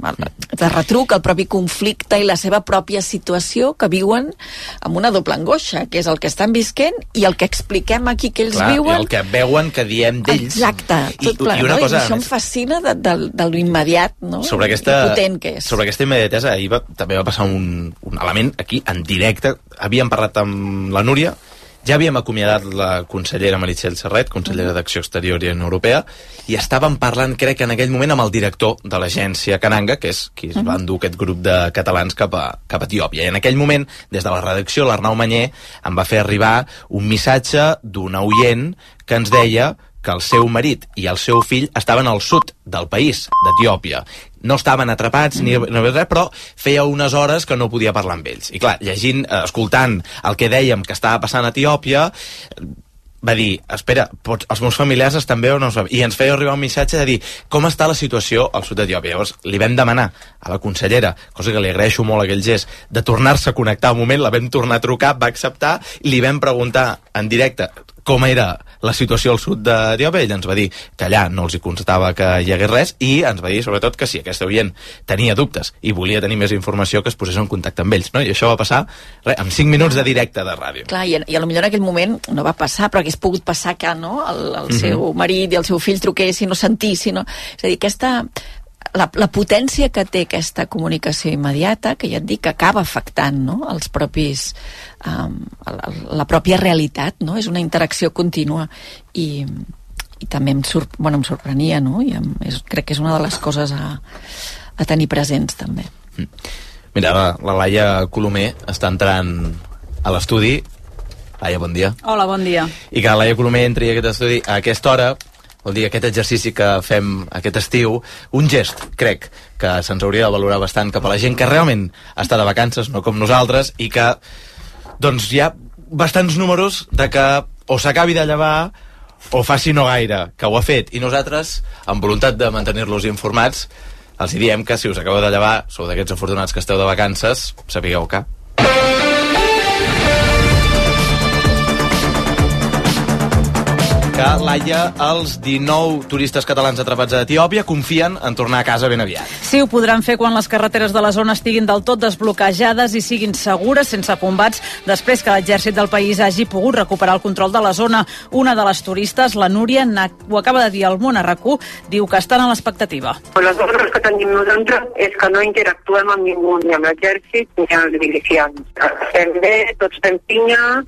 De retruc, el propi conflicte i la seva pròpia situació que viuen amb una doble angoixa, que és el que estan visquent i el que expliquem aquí que ells Clar, viuen. I el que veuen que diem d'ells. Exacte, tot I, ple, i, una no? cosa, I això em fascina de, de, de lo immediat, no? Sobre aquesta, I potent que és. Sobre aquesta immediatesa, ahir va, també va passar un, un element aquí, en directe. Havíem parlat amb la Núria Ja havíem acomiadat la consellera Meritxell Serret, consellera d'Acció Exterior i Unió Europea, i estàvem parlant, crec, en aquell moment amb el director de l'agència Kananga, que és qui es va endur aquest grup de catalans cap a, cap a Etiòpia. I en aquell moment, des de la redacció, l'Arnau Manyer em va fer arribar un missatge d'una oient que ens deia que el seu marit i el seu fill estaven al sud del país, d'Etiòpia. No estaven atrapats ni res, però feia unes hores que no podia parlar amb ells. I clar, llegint, escoltant el que dèiem que estava passant a Etiòpia, va dir, espera, pots, els meus familiars estan bé o no estan bé? I ens feia arribar un missatge de dir com està la situació al sud d'Etiòpia. Llavors li vam demanar a la consellera, cosa que li agraeixo molt aquell gest, de tornar-se a connectar un moment, la vam tornar a trucar, va acceptar, i li vam preguntar en directe com era la situació al sud d'Etiòpia. Ell ens va dir que allà no els hi constatava que hi hagués res, i ens va dir sobretot que si aquesta oient tenia dubtes i volia tenir més informació, que es posés en contacte amb ells, no? I això va passar res, amb cinc minuts de directe de ràdio. Clar, i, i a lo millor en aquell moment no va passar, però hagués pogut passar que no, el, el mm-hmm. seu marit i el seu fill truquessin o sentissin, no? És a dir, aquesta... La, la potència que té aquesta comunicació immediata, que ja et dic que acaba afectant, no? els propis, um, la, la pròpia realitat, no? És una interacció contínua, i, i també em, sor, bueno, em sorprenia, no? I em, és, crec que és una de les coses a, a tenir presents també. Mira, la, la Laia Colomer està entrant a l'estudi. Laia, bon dia. Hola, bon dia. I que la Laia Colomer entri a aquest estudi a aquesta hora, vol dir, aquest exercici que fem aquest estiu, un gest, crec, que se'ns hauria de valorar bastant cap a la gent que realment està de vacances, no com nosaltres, i que, doncs, hi ha bastants números de que o s'acabi de llevar o faci no gaire, que ho ha fet. I nosaltres, amb voluntat de mantenir-los informats, els hi diem que si us acabeu de llevar, sou d'aquests afortunats que esteu de vacances, sapigueu que... que, Laia, els dinou turistes catalans atrapats a Etiòpia confien en tornar a casa ben aviat. Sí, ho podran fer quan les carreteres de la zona estiguin del tot desbloquejades i siguin segures, sense combats, després que l'exèrcit del país hagi pogut recuperar el control de la zona. Una de les turistes, la Núria, ho acaba de dir al Món a RAC-u, diu que estan a l'expectativa. Les ordres que tenim nosaltres és que no interactuem amb ningú, ni amb l'exèrcit ni amb els milicians. Estem bé, tots estem pinya,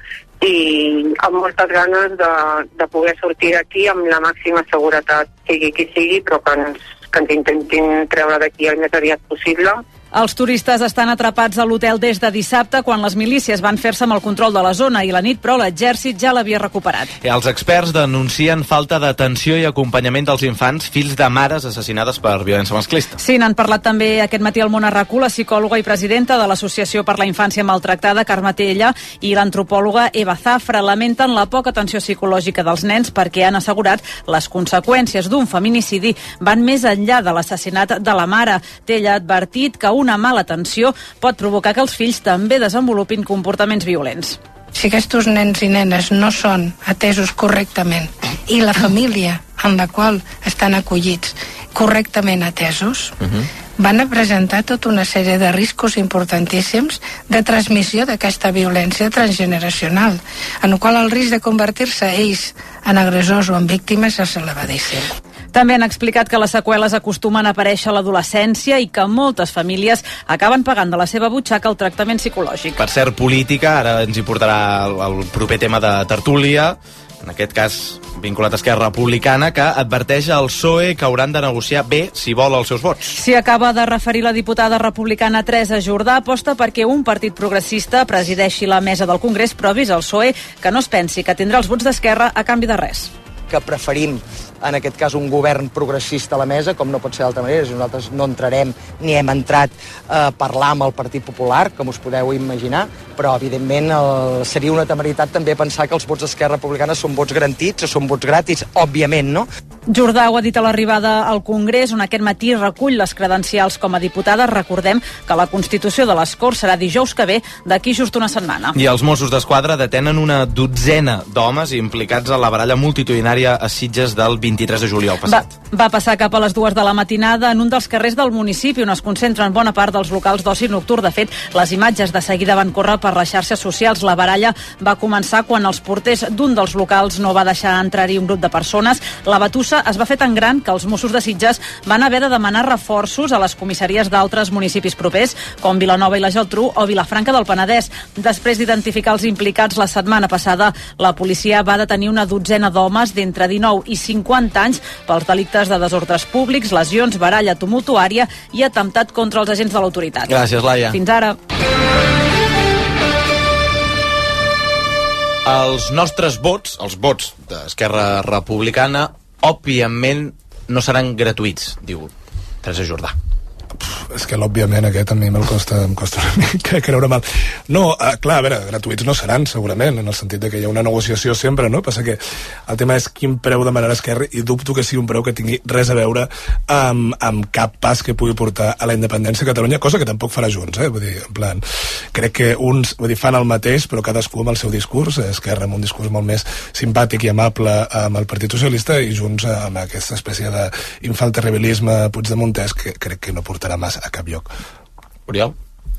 i amb moltes ganes de, de poder sortir d'aquí amb la màxima seguretat, sigui qui sigui, però que ens, que ens intentin treure d'aquí el més aviat possible. Els turistes estan atrapats a l'hotel des de dissabte, quan les milícies van fer-se amb el control de la zona, i la nit, però, l'exèrcit ja l'havia recuperat. Els experts denuncien falta d'atenció i acompanyament dels infants, fills de mares assassinades per violència masclista. Sí, n'han parlat també aquest matí al Món a RAC-u la psicòloga i presidenta de l'Associació per la Infància Maltractada, Carme Tella, i l'antropòloga Eva Zafra. Lamenten la poca atenció psicològica dels nens perquè han assegurat les conseqüències d'un feminicidi van més enllà de l'assassinat de la mare. Tella ha advertit que una mala atenció pot provocar que els fills també desenvolupin comportaments violents. Si aquests nens i nenes no són atesos correctament i la família en la qual estan acollits correctament atesos, uh-huh. van a presentar tota una sèrie de riscos importantíssims de transmissió d'aquesta violència transgeneracional, en el qual el risc de convertir-se ells en agressors o en víctimes és elevadíssim. També han explicat que les seqüeles acostumen a aparèixer a l'adolescència i que moltes famílies acaben pagant de la seva butxaca el tractament psicològic. Per cert, política, ara ens hi portarà el, el proper tema de tertúlia, en aquest cas vinculat a Esquerra Republicana, que adverteix al P S O E que hauran de negociar bé si vol els seus vots. S'hi acaba de referir la diputada republicana Teresa Jordà, aposta perquè un partit progressista presideixi la mesa del Congrés, però avisa al P S O E que no es pensi que tindrà els vots d'Esquerra a canvi de res. Que preferim, en aquest cas, un govern progressista a la mesa, com no pot ser d'altra manera. Nosaltres no entrarem ni hem entrat a parlar amb el Partit Popular, com us podeu imaginar, però, evidentment, el, seria una temeritat també pensar que els vots d'Esquerra Republicana són vots garantits o són vots gratis, òbviament, no? Jordà ho ha dit a l'arribada al Congrés, on aquest matí recull les credencials com a diputada. Recordem que la Constitució de les Corts serà dijous que ve, d'aquí just una setmana. I els Mossos d'Esquadra detenen una dotzena d'homes implicats a la baralla multitudinària a Sitges del vint-i-tres de juliol passat. Va, va passar cap a les dues de la matinada en un dels carrers del municipi, on es concentren bona part dels locals d'oci nocturn. De fet, les imatges de seguida van córrer per les xarxes socials. La baralla va començar quan els porters d'un dels locals no va deixar entrar-hi un grup de persones. La batussa força es va fer tan gran que els Mossos de Sitges van haver de demanar reforços a les comissaries d'altres municipis propers, com Vilanova i la Geltrú o Vilafranca del Penedès. Després d'identificar els implicats la setmana passada, la policia va detenir una dotzena d'homes d'entre dinou i cinquanta anys pels delictes de desordres públics, lesions, baralla tumultuària i atemptat contra els agents de l'autoritat. Gràcies, Laia. Fins ara. Els nostres vots, els vots d'Esquerra Republicana, òbviament no seran gratuïts, diu Teresa Jordà. És que l'òbviament aquest a mi me'l costa, em costa una mica creure mal. No, eh, clar, a veure, gratuïts no seran segurament, en el sentit de que hi ha una negociació sempre, no? Passa que el tema és quin preu demanarà Esquerra, i dubto que sigui un preu que tingui res a veure amb, amb cap pas que pugui portar a la independència a Catalunya, cosa que tampoc farà Junts, eh? Vull dir, en plan, crec que uns, vull dir, fan el mateix, però cadascú amb el seu discurs, Esquerra amb un discurs molt més simpàtic i amable amb el Partit Socialista, i Junts amb aquesta espècie d'infalterribilisme puigdemontès que crec que no portarà massa a cap lloc. Oriol?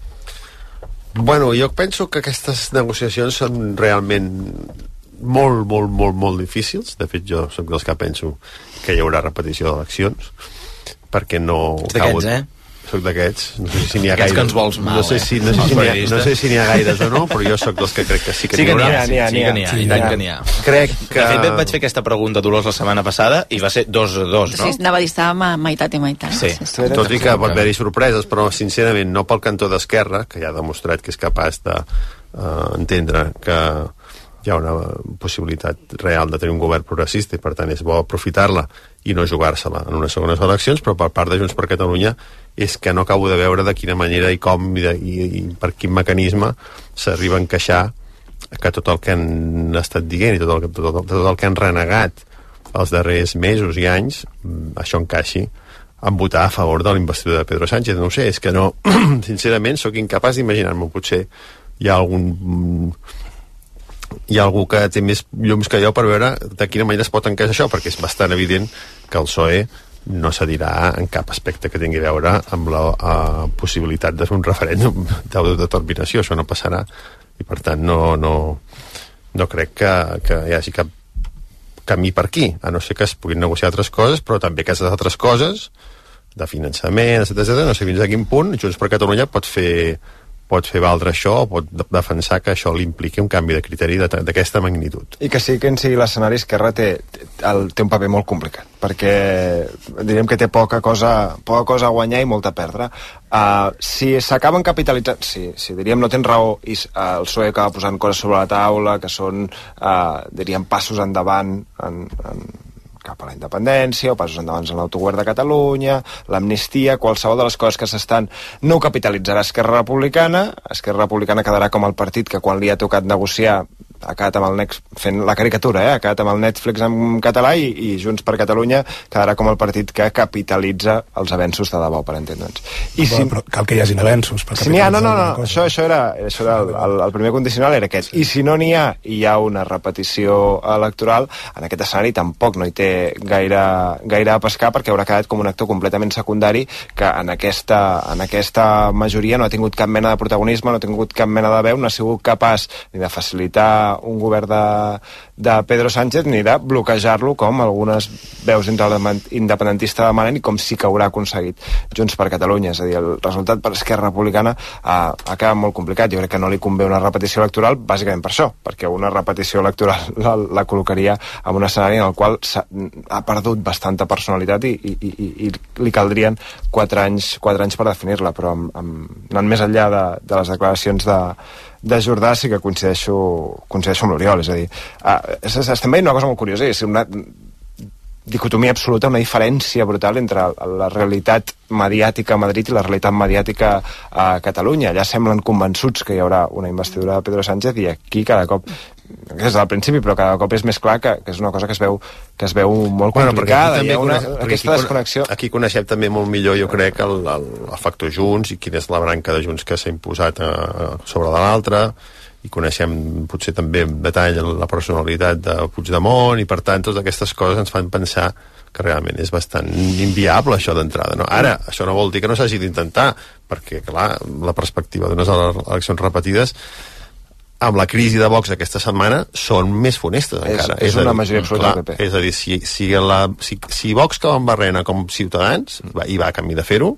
Bueno, jo penso que aquestes negociacions són realment molt, molt, molt, molt difícils. De fet, jo soc dels que penso que hi haurà repetició d'eleccions, perquè no... Ets d'aquests, eh? Soc d'aquests, no sé si n'hi ha gaires. Que ens vols mal, no sé si, no sé si, eh? no sé si n'hi ha gaires o no, però jo soc dels que crec que sí que sí n'hi haurà. Sí, sí que n'hi ha, i tant que n'hi ha. Crec que... De fet, vaig fer aquesta pregunta a Dolors la setmana passada i va ser dos a dos, no? Sí, anava a dir, estàvem a meitat i meitat. Sí. sí, sí. Tot i que pot haver-hi sorpreses, però sincerament no pel cantó d'Esquerra, que ja ha demostrat que és capaç d'entendre uh, que hi ha una possibilitat real de tenir un govern progressista i per tant és bo aprofitar-la i no jugar-se-la en unes segones eleccions, però per part de Junts per Catalunya és que no acabo de veure de quina manera i com i, de, i, i per quin mecanisme s'arriba a encaixar que tot el que han estat dient i tot el, tot, tot, tot el que han renegat els darrers mesos i anys, això encaixi en votar a favor de la investidura de Pedro Sánchez. No ho sé, és que no, sincerament sóc incapaç d'imaginar-me. Potser hi ha algun... hi ha algú que té més llums que jo per veure de quina manera es pot encaixar això, perquè és bastant evident que el P S O E no cedirà en cap aspecte que tingui a veure amb la uh, possibilitat de fer un referèndum d'autodeterminació. Això no passarà i per tant no, no, no crec que, que hi hagi cap camí per aquí, a no ser que es puguin negociar altres coses, però també aquestes altres coses de finançament, etcètera, etcètera, no sé fins a quin punt Junts per Catalunya pot fer pot fer valdre això o pot defensar que això li impliqui un canvi de criteri d'aquesta magnitud. I que sí que en sigui l'escenari, Esquerra té, el, té un paper molt complicat, perquè diríem que té poca cosa, poca cosa a guanyar i molta a perdre. Uh, si s'acaben capitalitzant, sí, sí, diríem, no tens raó, i uh, el P S O E acaba posant coses sobre la taula que són, uh, diríem, passos endavant en, en cap a la independència, o passos endavant en l'autogovern de Catalunya, l'amnistia, qualsevol de les coses que s'estan... No ho capitalitzarà Esquerra Republicana, Esquerra Republicana quedarà com el partit que quan li ha tocat negociar ha quedat amb el Netflix, fent la caricatura, eh? ha quedat amb el Netflix en català i, i Junts per Catalunya quedarà com el partit que capitalitza els avenços de debò, per entendre'ns. I si... Però cal que hi hagin avenços. Per si n'hi ha, no, no, no, això, això era, això era el, el, el primer condicional era aquest. Sí. I si no n'hi ha i hi ha una repetició electoral, en aquest escenari tampoc no hi té gaire, gaire a pescar, perquè haurà quedat com un actor completament secundari que en aquesta, en aquesta majoria no ha tingut cap mena de protagonisme, no ha tingut cap mena de veu, no ha sigut capaç ni de facilitar un govern de, de Pedro Sánchez ni de bloquejar-lo com algunes veus independentistes demanen i com sí que haurà aconseguit Junts per Catalunya. És a dir, el resultat per Esquerra Republicana ha, ha quedat molt complicat. Jo crec que no li convé una repetició electoral bàsicament per això, perquè una repetició electoral la, la col·locaria en un escenari en el qual ha perdut bastanta personalitat i, i, i, i li caldrien quatre anys, quatre anys per definir-la, però amb, amb, anant més enllà de, de les declaracions de de Jordà sí que coincideixo, coincideixo amb l'Oriol, és a dir, uh, estem veient una cosa molt curiosa, és una dicotomia absoluta, una diferència brutal entre la realitat mediàtica a Madrid i la realitat mediàtica a Catalunya. Allà semblen convençuts que hi haurà una investidura de Pedro Sánchez i aquí cada cop, des del principi, però cada cop és més clar que, que és una cosa que es veu, que es veu molt complicada. Bueno, hi ha una, coneix, aquesta aquí, desconnexió. Aquí coneixem també molt millor, jo crec, el, el, el factor Junts i quina és la branca de Junts que s'ha imposat a, a sobre de l'altra, i coneixem potser també en detall la personalitat de Puigdemont i per tant totes aquestes coses ens fan pensar que realment és bastant inviable això d'entrada, no? Ara, això no vol dir que no s'hagi d'intentar, perquè clar, la perspectiva d'unes eleccions repetides amb la crisi de Vox aquesta setmana, són més funestes encara. És, és una majoria absoluta del P P. És a dir, si, si, la, si, si Vox cau en barrena com Ciutadans, va, i va a camí de fer-ho,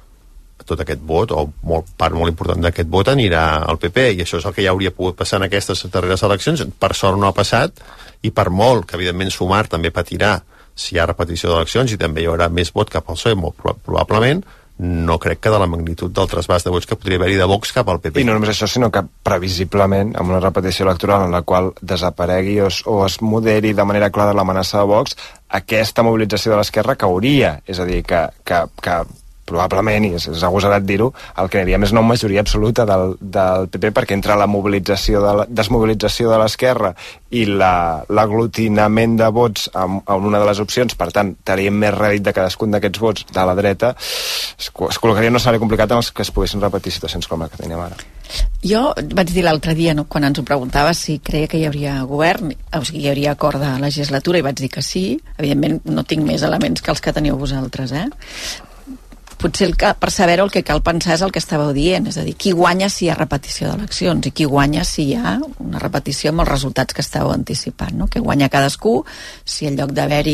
tot aquest vot, o molt, part molt important d'aquest vot, anirà al P P, i això és el que ja hauria pogut passar en aquestes darreres eleccions. Per sort no ha passat, i per molt que, evidentment, Sumar també patirà si hi ha repetició d'eleccions, i també hi haurà més vot cap al P S O E, molt probablement, no crec que de la magnitud del trasbàs de vots que podria haver-hi de Vox cap al P P. I no només això, sinó que previsiblement, amb una repetició electoral en la qual desaparegui o es, o es moderi de manera clara l'amenaça de Vox, aquesta mobilització de l'esquerra cauria. És a dir, que, que, que probablement, i és, és agosarat dir-ho, el que aniria més no majoria absoluta del, del P P, perquè entre la mobilització de la, desmobilització de l'esquerra i l'aglutinament la, de vots en, en una de les opcions, per tant, teníem més rèdit de cadascun d'aquests vots de la dreta, es, es col·locaria un escenari complicat en els que es poguessin repetir situacions com la que teníem ara. Jo vaig dir l'altre dia, no, quan ens ho preguntava si creia que hi hauria govern, o sigui, hi hauria acord de legislatura, i vaig dir que sí. Evidentment no tinc més elements que els que teniu vosaltres, eh? Potser el que, per saber-ho el que cal pensar és el que estàveu dient, és a dir, qui guanya si hi ha repetició d'eleccions i qui guanya si hi ha una repetició amb els resultats que estàveu anticipant, no? Que guanya cadascú si en lloc d'haver-hi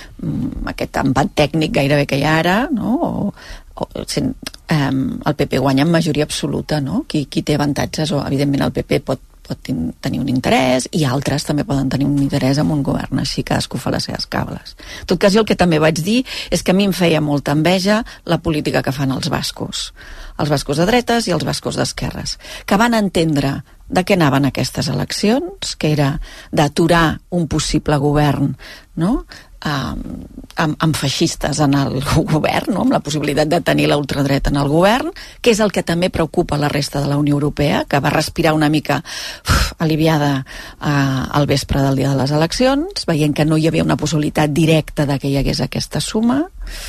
mm, aquest empat tècnic gairebé que hi ha ara, no? O, o, sent, um, el P P guanya en majoria absoluta, no? Qui, qui té avantatges, o evidentment el P P pot pot tenir un interès, i altres també poden tenir un interès en un govern, així cadascú fa les seves cables. En tot cas, jo el que també vaig dir és que a mi em feia molta enveja la política que fan els bascos, els bascos de dretes i els bascos d'esquerres, que van entendre de què anaven aquestes eleccions, que era d'aturar un possible govern, no?, amb, amb, amb feixistes en el govern, no?, amb la possibilitat de tenir la ultradreta en el govern, que és el que també preocupa la resta de la Unió Europea, que va respirar una mica uf, aliviada eh, al vespre del dia de les eleccions, veient que no hi havia una possibilitat directa de que hi hagués aquesta suma,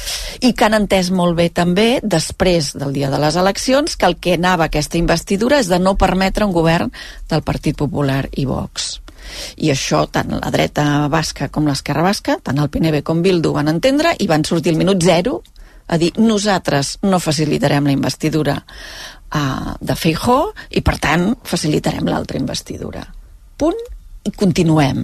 i que han entès molt bé també, després del dia de les eleccions, que el que anava aquesta investidura és de no permetre un govern del Partit Popular i Vox. I això tant la dreta basca com l'esquerra basca, tant el P N V com Bildu van entendre, i van sortir al minut zero a dir nosaltres no facilitarem la investidura uh, de Feijóo i per tant facilitarem l'altra investidura. Punt, i continuem.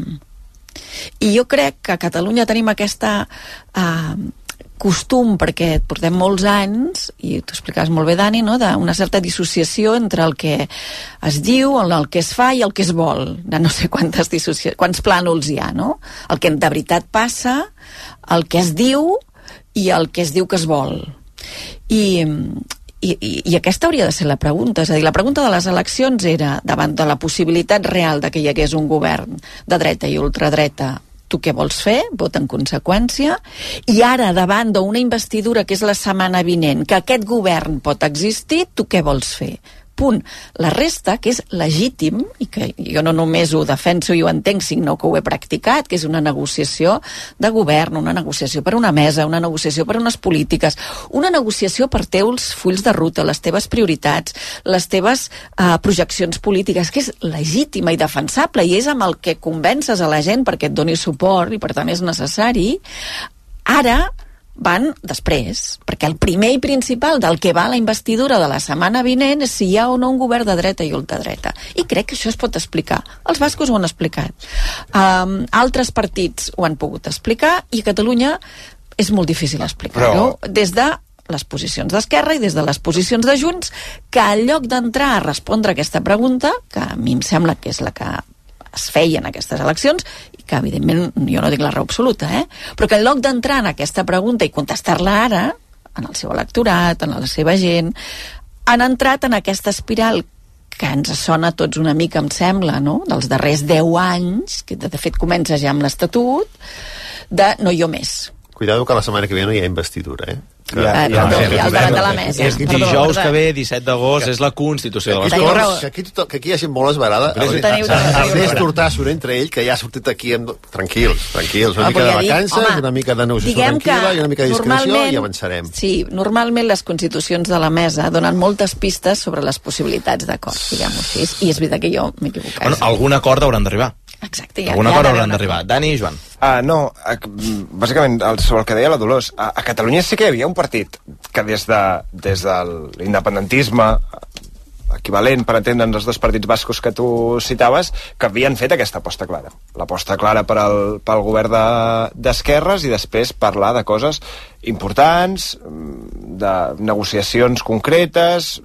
I jo crec que a Catalunya tenim aquesta uh, costum, perquè portem molts anys, i t'ho explicaves molt bé, Dani, no?, d'una certa dissociació entre el que es diu, el que es fa i el que es vol, de no sé quantes dissociacions, quants plànols hi ha, no? El que de veritat passa, el que es diu i el que es diu que es vol. I, i, i aquesta hauria de ser la pregunta, és a dir, la pregunta de les eleccions era, davant de la possibilitat real de que hi hagués un govern de dreta i ultradreta, tu què vols fer? Vota en conseqüència. I ara, davant d'una investidura que és la setmana vinent, que aquest govern pot existir, tu què vols fer? Punt. La resta, que és legítim, i que jo no només ho defenso i ho entenc, sinó que ho he practicat, que és una negociació de govern, una negociació per una mesa, una negociació per unes polítiques, una negociació per teus fulls de ruta, les teves prioritats, les teves uh, projeccions polítiques, que és legítima i defensable, i és amb el que convences a la gent perquè et doni suport, i per tant és necessari. Ara van després, perquè el primer i principal del que va la investidura de la setmana vinent és si hi ha o no un govern de dreta i ultradreta. I crec que això es pot explicar. Els bascos ho han explicat. Um, altres partits ho han pogut explicar, i a Catalunya és molt difícil explicar-ho. Però... des de les posicions d'Esquerra i des de les posicions de Junts, que en lloc d'entrar a respondre aquesta pregunta, que a mi em sembla que és la que es feia en aquestes eleccions, i que evidentment jo no dic la raó absoluta, eh? però que en lloc d'entrar en aquesta pregunta i contestar-la ara, en el seu electorat, en la seva gent, han entrat en aquesta espiral que ens sona a tots una mica, em sembla, no?, dels darrers deu anys, que de fet comença ja amb l'Estatut, de no jo més. Cuidado que la setmana que ve no hi ha investidura, eh? Que, ja, ja, no, ja, el debat de la mesa. És dijous que ve, disset d'agost, és la Constitució de l'Estat. Que aquí, que aquí hi hagi molt esbarada. Ernest Hurtasun entre ell, que ja ha sortit aquí amb... tranquils, tranquils, una mica de vacances, una mica de negociació tranquil·la i una mica de discreció, i avançarem. Sí, normalment les constitucions de la mesa donen moltes pistes sobre les possibilitats d'acord, diguem-ho així, i és veritat que jo m'he equivocat. Bueno, algun acord hauran d'arribar. Exacte. Ja, Algun ja acord hauran d'arribar. Dani i Joan. Uh, no, uh, bàsicament, el, sobre el que deia la Dolors, a, a Catalunya sí que hi havia un partit que des de, des de l'independentisme, equivalent, per entendre'ns, els dos partits bascos que tu citaves, que havien fet aquesta aposta clara. L'aposta clara per al, pel govern de, d'esquerres i després parlar de coses importants, de negociacions concretes,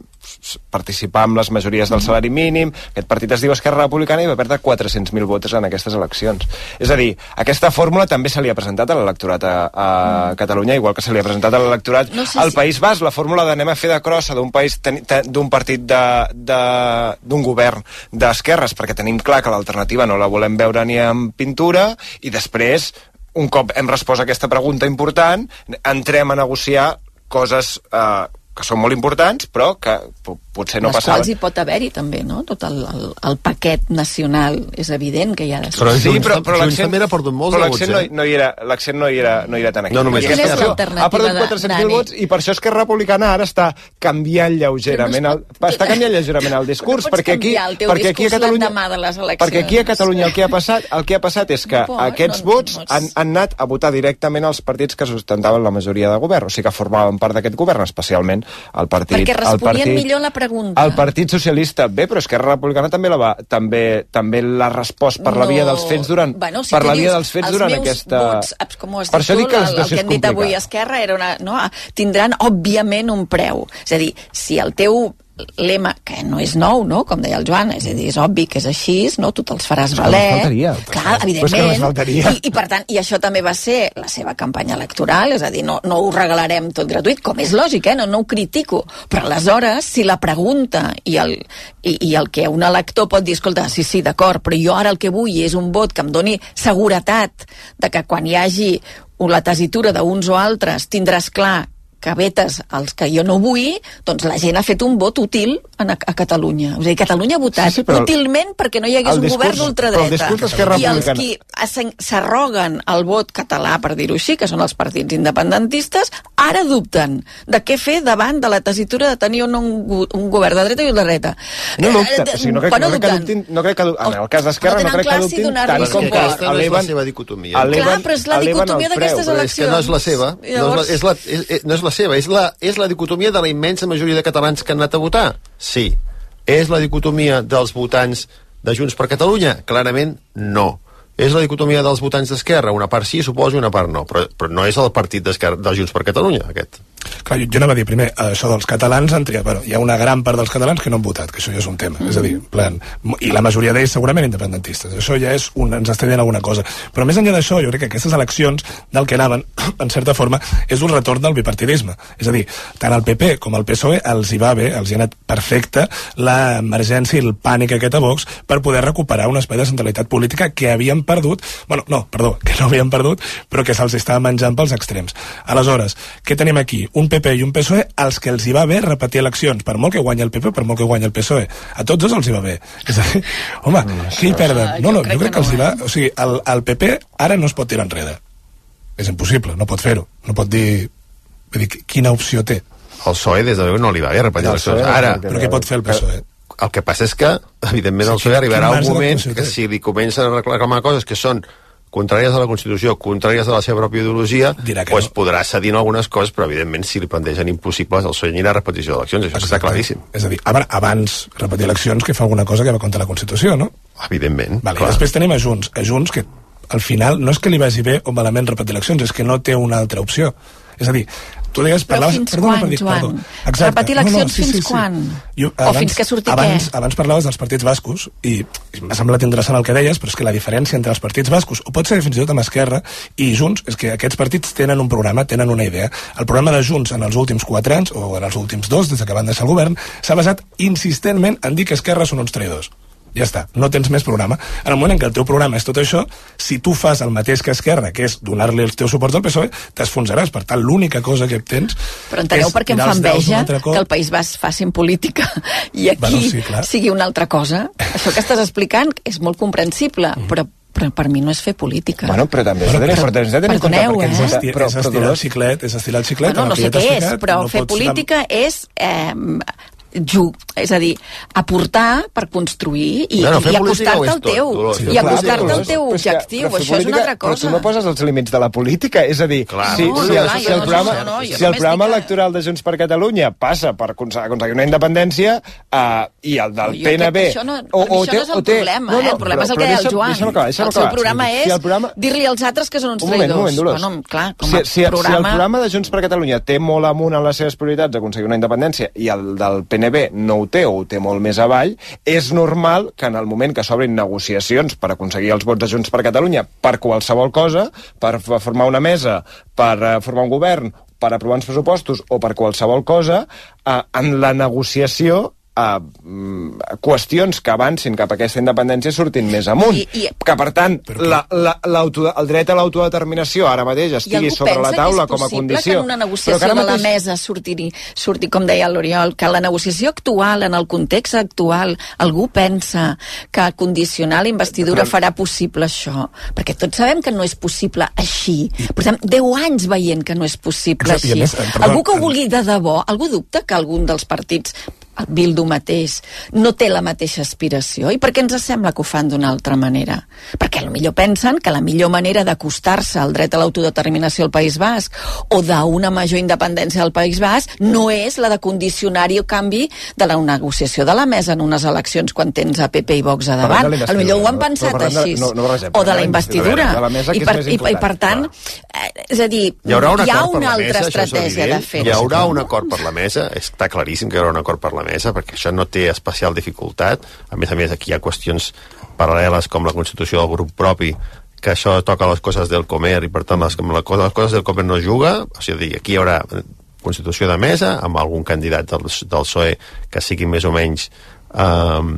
participar amb les majories del salari mínim. Aquest partit es diu Esquerra Republicana i va perdre quatre-cents mil vots en aquestes eleccions. És a dir, aquesta fórmula també se li ha presentat a l'electorat a, a mm. Catalunya, igual que se li ha presentat a l'electorat no sé al si... País Basc, la fórmula d'anem a fer de crossa d'un país d'un partit de, de, d'un govern d'esquerres, perquè tenim clar que l'alternativa no la volem veure ni en pintura, i després, un cop hem respost a aquesta pregunta important, entrem a negociar coses eh, que són molt importants, però que potser no les passaven. Les quals hi pot haver-hi també, no? Tot el, el, el paquet nacional és evident que hi ha de ser. Però sí, però, però l'accent, també era perdut molts però de vots, l'accent eh? no, no hi era, l'accent no hi era, no hi era tan aquí. No, només I aquesta és ha perdut quatre-cents mil vots i per això Esquerra Republicana ara està canviant lleugerament el, està canviant lleugerament el discurs, no perquè aquí, el teu perquè aquí a Catalunya, de les perquè aquí a Catalunya el que ha passat, el que ha passat és que no pot, aquests no, vots no, no han, han anat a votar directament als partits que sustentaven la majoria de govern, o sigui que formaven part d'aquest govern, especialment el partit, perquè responien partit, millor la pregunta. El Partit Socialista, bé, però Esquerra Republicana també la va, també també l'ha respost per la via dels fets durant bueno, si per la via dius, dels fets durant aquesta vots, com has per dit això tu, dic que el, el que hem dit avui a Esquerra era una, no, tindran òbviament un preu, és a dir, si el teu lema, que no és nou, no? Com deia el Joan, és a dir, és obvi que és així, no? Tu te'ls faràs valer. Clar, evidentment. I, I per tant, i això també va ser la seva campanya electoral, és a dir, no, no ho regalarem tot gratuït, com és lògic, eh? No, no ho critico. Però aleshores, si la pregunta i el, i, i el que un elector pot dir, escolta, sí, sí, d'acord, però jo ara el que vull és un vot que em doni seguretat de que quan hi hagi la tessitura d'uns o altres tindràs clar que vetes els que jo no vull, doncs la gent ha fet un vot útil a, a Catalunya. O sigui, Catalunya ha votat sí, sí, útilment perquè no hi hagués un discurs, govern d'ultradreta. I els qui s'arroguen el vot català, per dir-ho així, que són els partits independentistes, ara dubten de què fer davant de la tessitura de tenir un, un govern de dreta i de dreta. No dubten, o sigui, no crec, no crec que dubtin, no crec que, en el cas d'Esquerra no, no crec que dubtin si tant com que aquesta no és la seva dicotomia. Clar, però és la dicotomia d'aquestes eleccions. És que no és la seva, no és la, és, és, no és la seva, és la, és la dicotomia de la immensa majoria de catalans que han anat a votar? Sí. És la dicotomia dels votants de Junts per Catalunya? Clarament no. És la dicotomia dels votants d'Esquerra? Una part sí, suposo, i una part no. Però, però no és el partit d'Esquerra, de Junts per Catalunya, aquest. Clar, jo, jo anava a dir primer, això dels catalans han triat, bueno, hi ha una gran part dels catalans que no han votat, que això ja és un tema, mm. és a dir, en plan, i la majoria d'ells segurament independentistes, això ja és un, ens està dient alguna cosa, però més enllà d'això, jo crec que aquestes eleccions del que anaven, en certa forma, és un retorn del bipartidisme, és a dir, tant el P P com el P S O E els hi va bé, els hi ha anat perfecte l'emergència i el pànic aquest a Vox per poder recuperar un espai de centralitat política que havien perdut, bueno, no, perdó, que no havien perdut, però que se'ls estava menjant pels extrems. Aleshores, què tenim aquí? Un P P i un P S O E als que els hi va bé repetir eleccions, per molt que guanyi el P P, per molt que guanyi el P S O E. A tots dos els hi va bé. És a dir, home, no, què hi perden? No, no, jo crec que els hi va... O sigui, el, el P P ara no es pot tirar enrere. És impossible, no pot fer-ho. No pot dir... Vull dir, quina opció té? El P S O E, des de luego, no li va bé repetir eleccions. Ara... Però què pot fer el P S O E? El que passa és que, evidentment, el P S O E arribarà un moment que si li comencen a reclamar coses que són contràries a la Constitució, contràries a la seva pròpia ideologia, doncs no. podrà cedir en algunes coses, però evidentment si li plantegen impossibles el P S O E anirà a repetició d'eleccions, això Exacte. Està claríssim. És a dir, abans repetir eleccions que fa alguna cosa que va contra la Constitució, no? Evidentment. Vale, i després tenim a Junts, a Junts que al final no és que li vagi bé o malament repetir eleccions, és que no té una altra opció. És a dir, tu digues... Però parlaves, fins perdona, quan, dir, Joan? Exacte. Repetir eleccions no, no, sí, fins sí, sí. quan? Jo, abans, o fins que surti abans, què? Abans parlaves dels partits bascos i, i m'ha semblat interessant el que deies, però és que la diferència entre els partits bascos, o pot ser fins i tot amb Esquerra i Junts, és que aquests partits tenen un programa, tenen una idea. El programa de Junts en els últims quatre anys, o en els últims dos, des que van deixar el govern, s'ha basat insistentment en dir que Esquerra són uns traïdors. Ja està, no tens més programa. En el moment en què el teu programa és tot això, si tu fas el mateix que Esquerra, que és donar-li els teus suports al P S O E, t'esfonsaràs. Per tant, l'única cosa que tens... Però enteneu per què em fa enveja que el País Basc facin política i aquí bueno, sí, sigui una altra cosa? Això que estàs explicant és molt comprensible, mm. però però per mi no és fer política. Bueno, però també és tenir, però, tenir en compte perquè és, esti però, és estirar el xiclet, és estirar el xiclet. Bueno, no sé què és, però no fer política la... és... Eh, és a dir, aportar per construir i, no, no, i acostar-te al teu, sí, i acostar-te al teu objectiu, això política, és una altra cosa. Però tu no poses els límits de la política, és a dir, clar, si, no, si, no, el, clar, si el no, programa, no, no, si el programa que... electoral de Junts per Catalunya passa per aconseguir una independència uh, i el del no, P N B... Això no, o, o, o això no és el té, problema, no, no, eh? El problema però, és el que deia el Joan. Deixa'm acabar, deixa'm el seu acabar. programa si, és si programa... dir-li als altres que són uns un moment, traïdors. Un moment, Dolors. Bueno, clar, com si, a si, programa... si el programa de Junts per Catalunya té molt amunt en les seves prioritats aconseguir una independència i el del P N B no ho té o ho té molt més avall, és normal que en el moment que s'obrin negociacions per aconseguir els vots de Junts per Catalunya per qualsevol cosa, per formar una mesa, per formar un govern, per aprovar uns pressupostos o per qualsevol cosa, eh, en la negociació Uh, qüestions que avancin cap a aquesta independència surtin més amunt. I, i... Que, per tant, la, la, el dret a l'autodeterminació ara mateix estigui sobre la taula com a condició. Que en una negociació de mateix... la mesa surti, surti, com deia l'Oriol, que la negociació actual, en el context actual, algú pensa que condicionar la investidura Però... farà possible això. Perquè tots sabem que no és possible així. Portem deu anys veient que no és possible Exacte, així. Més, perdó, algú que ho vulgui de debò, algú dubta que algun dels partits, el Bildu mateix, no té la mateixa aspiració? I per què ens sembla que ho fan d'una altra manera? Perquè potser pensen que la millor manera d'acostar-se al dret a l'autodeterminació al País Basc o d'una major independència del País Basc no és la de condicionar-hi el canvi de la negociació de la mesa en unes eleccions quan tens a P P i Vox a davant. Potser ho han pensat no, així. No, no barregem, o de la investidura. De la mesa, I, per, i, I per tant, eh, és a dir, hi, hi ha una altra mesa, estratègia de fer. Hi haurà un acord per la mesa, està claríssim que hi haurà un acord per la mesa, perquè això no té especial dificultat. A més a més, aquí hi ha qüestions paral·leles com la constitució del grup propi, que això toca les coses del Comer i per tant les, les coses del Comer no es juga. O sigui, aquí hi haurà constitució de mesa amb algun candidat del, del P S O E que sigui més o menys um,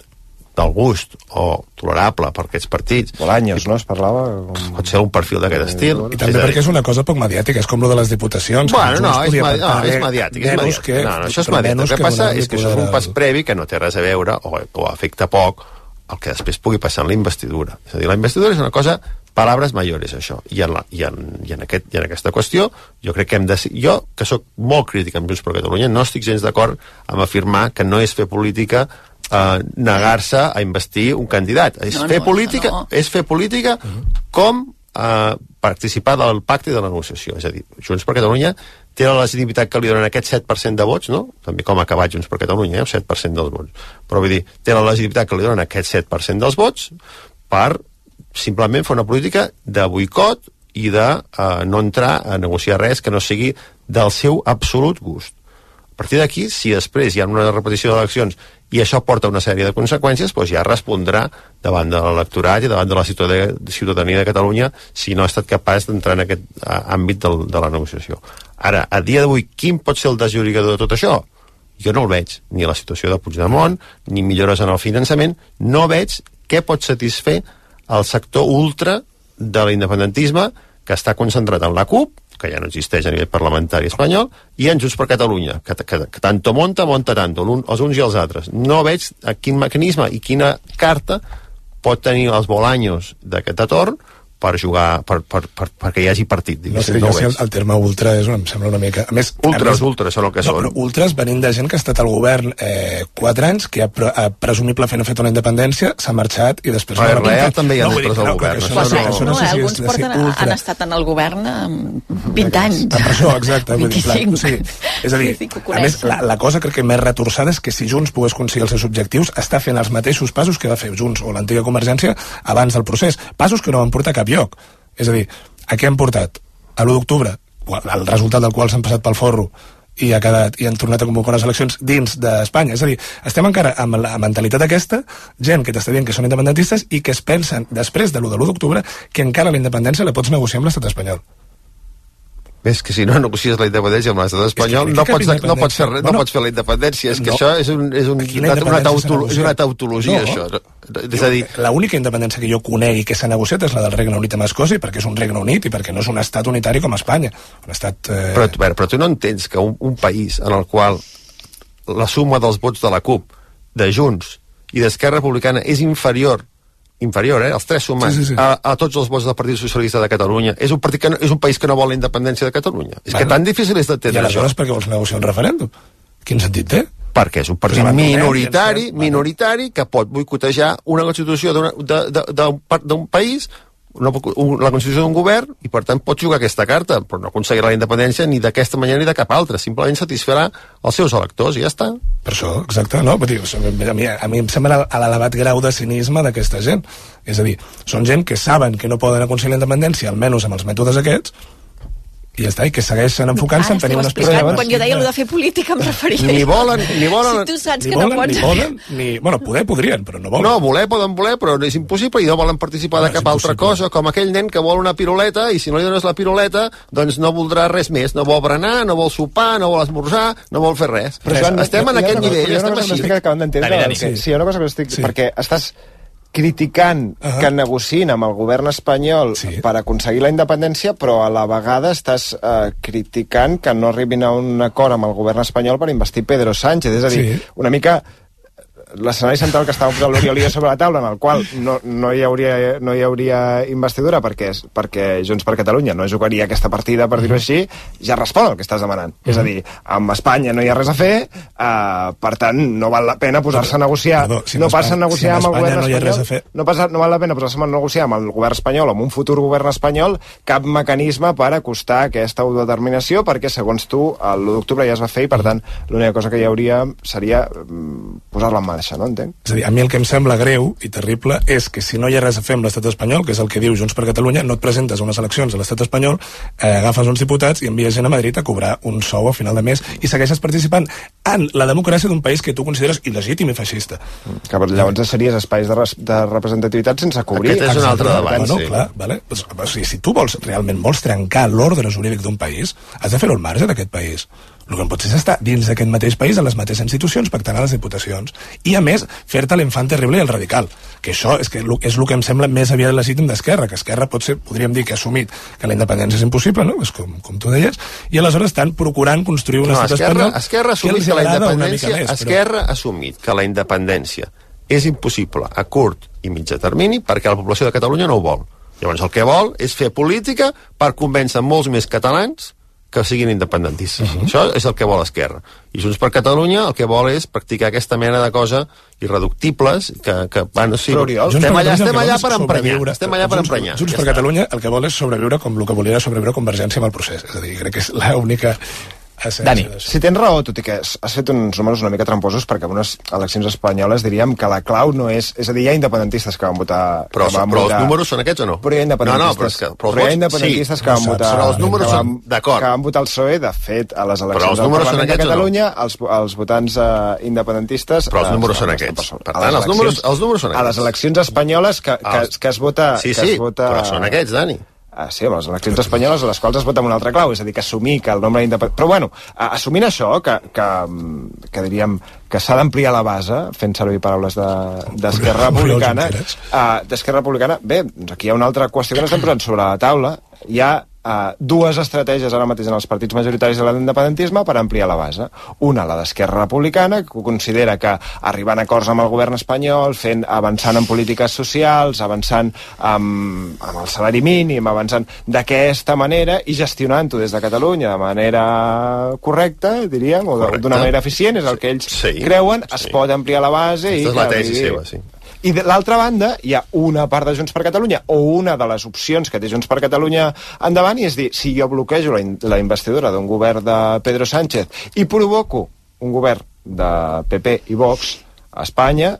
del gust o tolerable per aquests partits. Bolaños, no? Es parlava... Com... Pot ser un perfil d'aquest estil. I també perquè és una cosa poc mediàtica, és com lo de les diputacions. Bueno, no, és, ma no, és mediàtic. És mediàtic. Que, no, no, això és mediàtic. El que, que passa és que això és un pas previ que no té res a veure, o, o afecta poc, el que després pugui passar en la investidura. És a dir, la investidura és una cosa, paraules mayores, això. I en, la, i en, i en, aquest, i en aquesta qüestió, jo crec que hem de... Jo, que sóc molt crític amb Junts per Catalunya, no estic gens d'acord amb afirmar que no és fer política Uh, negar-se a investir un candidat. És no, fer no, política, no. és fer política uh-huh. com uh, participar del pacte i de la negociació. És a dir, Junts per Catalunya té la legitimitat que li donen aquest set per cent de vots, no? També com ha acabat Junts per Catalunya, eh? El set per cent dels vots. Però vull dir, té la legitimitat que li donen aquest set per cent dels vots per simplement fer una política de boicot i de uh, no entrar a negociar res que no sigui del seu absolut gust. A partir d'aquí, si després hi ha una repetició d'eleccions i això porta una sèrie de conseqüències, doncs ja respondrà davant de l'electorat i davant de la ciutadania de Catalunya si no ha estat capaç d'entrar en aquest àmbit del, de la negociació. Ara, a dia d'avui, quin pot ser el desllorigador de tot això? Jo no el veig, ni la situació de Puigdemont, ni millores en el finançament, no veig què pot satisfer el sector ultra de l'independentisme que està concentrat en la CUP, que ja no existeix a nivell parlamentari espanyol, i en Junts per Catalunya, que, que, que tanto monta, monta tanto, un, els uns i els altres. No veig a quin mecanisme i quina carta pot tenir els Bolaños d'aquest atorn per jugar, per, per, per, perquè hi hagi partit. No sé, no jo sé, el, el terme ultra és, em sembla una mica... A més, ultras, a més, ultras són el que no, són. Ultras venint de gent que ha estat al govern eh, quatre anys, que ha, pre, ha presumible fent fet una independència, s'ha marxat i després... Però real també hi ha no, ultras al govern. Això, això, això no, no sé si alguns porten, han estat en el govern vint anys. Per això, exacte. vint-i-cinc. O sigui, és a dir, a més, la, la cosa crec que més retorçada és que si Junts pogués aconseguir els seus objectius, està fent els mateixos passos que va fer Junts o l'antiga Convergència abans del procés. Passos que no van portar a cap lloc. És a dir, a què han portat? A l'u d'octubre, el resultat del qual s'han passat pel forro i, ha quedat, i han tornat a convocar unes eleccions dins d'Espanya. És a dir, estem encara amb la mentalitat aquesta, gent que t'està dient que són independentistes i que es pensen, després de l'u de l'u d'octubre, que encara la independència la pots negociar amb l'estat espanyol. És que si no negocies la independència amb l'estat espanyol, no pots, no, pots fer, no bueno, pots fer la independència. És que no, això és, un, és, un, una, una, tautolo, és una tautologia, no, això. És a dir... L'única independència que jo conegui que s'ha negociat és la del Regne Unit amb Escòcia, perquè és un Regne Unit i perquè no és un estat unitari com Espanya. Un estat... Eh... Però, però, però tu no entens que un, un país en el qual la suma dels vots de la CUP, de Junts i d'Esquerra Republicana és inferior inferior, eh? Els tres sumats, sí, sí, sí. A, a tots els vots del Partit Socialista de Catalunya. És un, partit que no, és un país que no vol la independència de Catalunya. És bueno, que tan difícil és d'entendre això. I aleshores per què vols negociar un referèndum? Quin sentit té? perquè és un partit minoritari, minoritari que pot boicotejar una constitució d'un país, una, la constitució d'un govern, i per tant pot jugar aquesta carta, però no aconseguirà la independència ni d'aquesta manera ni de cap altra, simplement satisfarà els seus electors i ja està. Per això, exacte, no? Dir, a, mi, a mi em sembla a l'elevat grau de cinisme d'aquesta gent. És a dir, són gent que saben que no poden aconseguir la independència, almenys amb els mètodes aquests, i ja està, i que segueixen enfocant-se en tenir unes proves. Quan jo deia allò de fer política em referia. Ni volen, ni volen... Si tu saps ni que volen, no pots... Ni volen, ni... Bueno, poder podrien, però no volen. No, voler poden voler, però és impossible i no volen participar no, de cap altra cosa, com aquell nen que vol una piruleta i si no li dones la piruleta, doncs no voldrà res més. No vol berenar, no vol sopar, no vol esmorzar, no vol fer res. Però Joan, estem en aquest nivell, estem així. Estic acabant d'entendre. Sí, sí, una cosa que estic... Perquè estàs criticant uh -huh. que negociïn amb el govern espanyol sí. per aconseguir la independència, però a la vegada estàs uh, criticant que no arribin a un acord amb el govern espanyol per investir Pedro Sánchez. És a dir, sí. una mica l'escenari central que estava posant l'Oriol i jo sobre la taula, en el qual no, no, hi, hauria, no hi hauria investidura perquè, perquè Junts per Catalunya no jugaria aquesta partida, per dir-ho així, ja respon al que estàs demanant. Mm. És a dir, amb Espanya no hi ha res a fer, eh, per tant, no val la pena posar-se a negociar. Perdó, si no passa a negociar si amb, amb el govern no espanyol. No, passa, no val la pena posar-se a negociar amb el govern espanyol o amb un futur govern espanyol cap mecanisme per acostar aquesta autodeterminació, perquè, segons tu, l'u d'octubre ja es va fer i, per tant, l'única cosa que hi hauria seria posar-la en mà. No entenc. És a dir, a mi el que em sembla greu i terrible és que si no hi ha res a fer amb l'estat espanyol, que és el que diu Junts per Catalunya, no et presentes a unes eleccions a l'estat espanyol, eh, agafes uns diputats i envies gent a Madrid a cobrar un sou a final de mes i segueixes participant en la democràcia d'un país que tu consideres il·legítim i feixista. Que llavors series espais de, res, de representativitat sense cobrir. Aquest és un altre debat. Bueno, sí. Clar, vale? Pues, o sigui, si tu vols, realment vols trencar l'ordre jurídic d'un país, has de fer-ho al marge d'aquest país. El que no pot ser és estar dins d'aquest mateix país, en les mateixes institucions, pactant a les diputacions. I, a més, fer-te l'infant terrible i el radical. Que això és, que és el que em sembla més aviat legítim d'Esquerra, que Esquerra pot ser, podríem dir que ha assumit que la independència és impossible, no? És com, com tu deies, i aleshores estan procurant construir un no, estat Esquerra, espanyol Esquerra ha assumit que, que la independència, més, Esquerra ha assumit que la independència és impossible a curt i mitjà termini perquè la població de Catalunya no ho vol. Llavors el que vol és fer política per convèncer molts més catalans que siguin independentistes. Uh -huh. Això és el que vol Esquerra. I Junts per Catalunya el que vol és practicar aquesta mena de cosa irreductibles que, que van... Sí, estem allà, estem allà per emprenyar. Estem allà per emprenyar. Junts per Catalunya el que vol és sobreviure com el que volia sobreviure Convergència amb el procés. És a dir, crec que és l'única... Dani, si tens raó, tot i que has fet uns números una mica tramposos, perquè en unes eleccions espanyoles diríem que la clau no és... És a dir, hi ha independentistes que van votar... Però, que van però votar, els números són aquests o no? Però hi ha independentistes, no, no, però és que, però però hi ha independentistes sí, que van votar... Però els números que van, són d'acord. Que van votar el P S O E, de fet, a les eleccions del Parlament de Catalunya, no? els, els votants uh, independentistes... Però els números són aquests. Per tant, els números, els números són aquests. A les eleccions espanyoles que, que, que es vota... Sí, que sí, es vota... però són aquests, Dani. Ah, sí, amb les eleccions espanyoles a les quals es vota amb una altra clau, és a dir, que assumir que el nombre d'independents... Però bueno, assumint això, que, que, que diríem que s'ha d'ampliar la base, fent servir paraules d'Esquerra de, Republicana, uh, d'Esquerra Republicana, bé, doncs aquí hi ha una altra qüestió que no estem posant sobre la taula. Hi ha uh, dues estratègies ara mateix en els partits majoritaris de l'independentisme per ampliar la base. Una, la d'Esquerra Republicana, que considera que arribant a acords amb el govern espanyol, fent, avançant en polítiques socials, avançant amb, amb el salari mínim, avançant d'aquesta manera i gestionant-ho des de Catalunya de manera correcta, diríem, o d'una manera eficient, és el que ells sí, creuen, es sí. pot ampliar la base. Aquesta i és la tesi seva, sí. I de l'altra banda, hi ha una part de Junts per Catalunya, o una de les opcions que té Junts per Catalunya endavant, i és dir, si jo bloquejo la, in la investidura d'un govern de Pedro Sánchez i provoco un govern de P P i Vox a Espanya,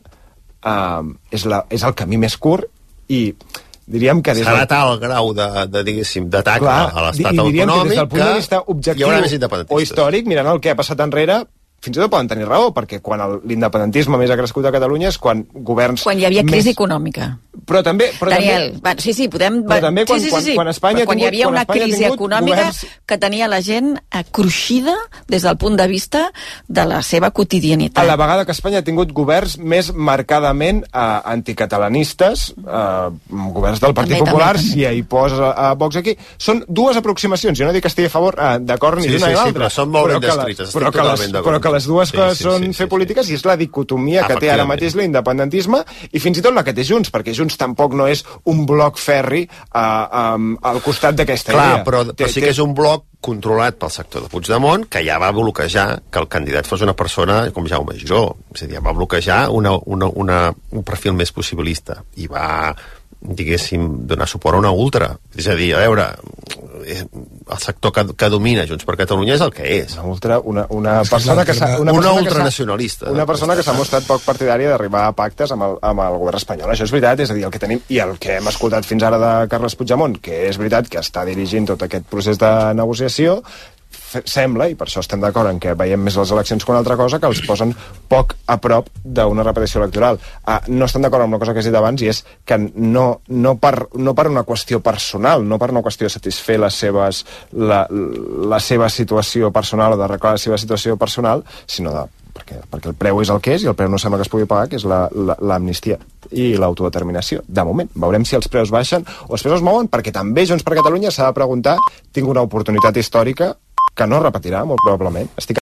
eh, és, la, és el camí més curt i diríem que... Serà tal grau de, de diguéssim, d'atac a l'estat autonòmic que des del punt de vista objectiu o històric, mirant el que ha passat enrere, fins i tot poden tenir raó, perquè quan l'independentisme més ha crescut a Catalunya és quan governs... Quan hi havia crisi més... econòmica. Però també... Però Daniel, també, va, sí, sí, podem... Però també quan, sí, sí, sí, sí. quan, quan Espanya quan tingut, hi havia una crisi econòmica governs... que tenia la gent cruixida des del punt de vista de la seva quotidianitat. A la vegada que Espanya ha tingut governs més marcadament eh, anticatalanistes, eh, governs del Partit també, Popular, també, també. si hi posa a Vox aquí, són dues aproximacions. Jo no dic que estigui a favor eh, d'acord ni sí, d'una sí, ni l'altra. Sí, però són molt ben descrites. Però que les, però que les dues sí, coses sí, són sí, fer sí, polítiques sí. I és la dicotomia que té ara mateix l'independentisme i fins i tot la que té Junts, perquè Junts tampoc no és un bloc ferri uh, um, al costat d'aquesta Clar, idea. Però, però sí que és un bloc controlat pel sector de Puigdemont, que ja va bloquejar que el candidat fos una persona com Jaume Giró. És a dir, va bloquejar una, una, una, un perfil més possibilista i va, diguéssim, donar suport a una ultra. És a dir, a veure, el sector que, que domina Junts per Catalunya és el que és. Una ultra, una, una persona que s'ha... Una, una ultranacionalista. Una persona que s'ha mostrat poc partidària d'arribar a pactes amb el, amb el govern espanyol. Això és veritat, és a dir, el que tenim i el que hem escoltat fins ara de Carles Puigdemont, que és veritat que està dirigint tot aquest procés de negociació, sembla, i per això estem d'acord en que veiem més les eleccions que una altra cosa, que els posen poc a prop d'una repetició electoral. Uh, no estem d'acord amb una cosa que has dit abans, i és que no, no, per, no per una qüestió personal, no per una qüestió de satisfer les seves, la, la seva situació personal o d'arreglar la seva situació personal, sinó de perquè, perquè el preu és el que és i el preu no sembla que es pugui pagar, que és l'amnistia la, la, i l'autodeterminació. De moment, veurem si els preus baixen o els preus es mouen, perquè també Junts per Catalunya s'ha de preguntar, tinc una oportunitat històrica que no repetirà, molt probablement. Estic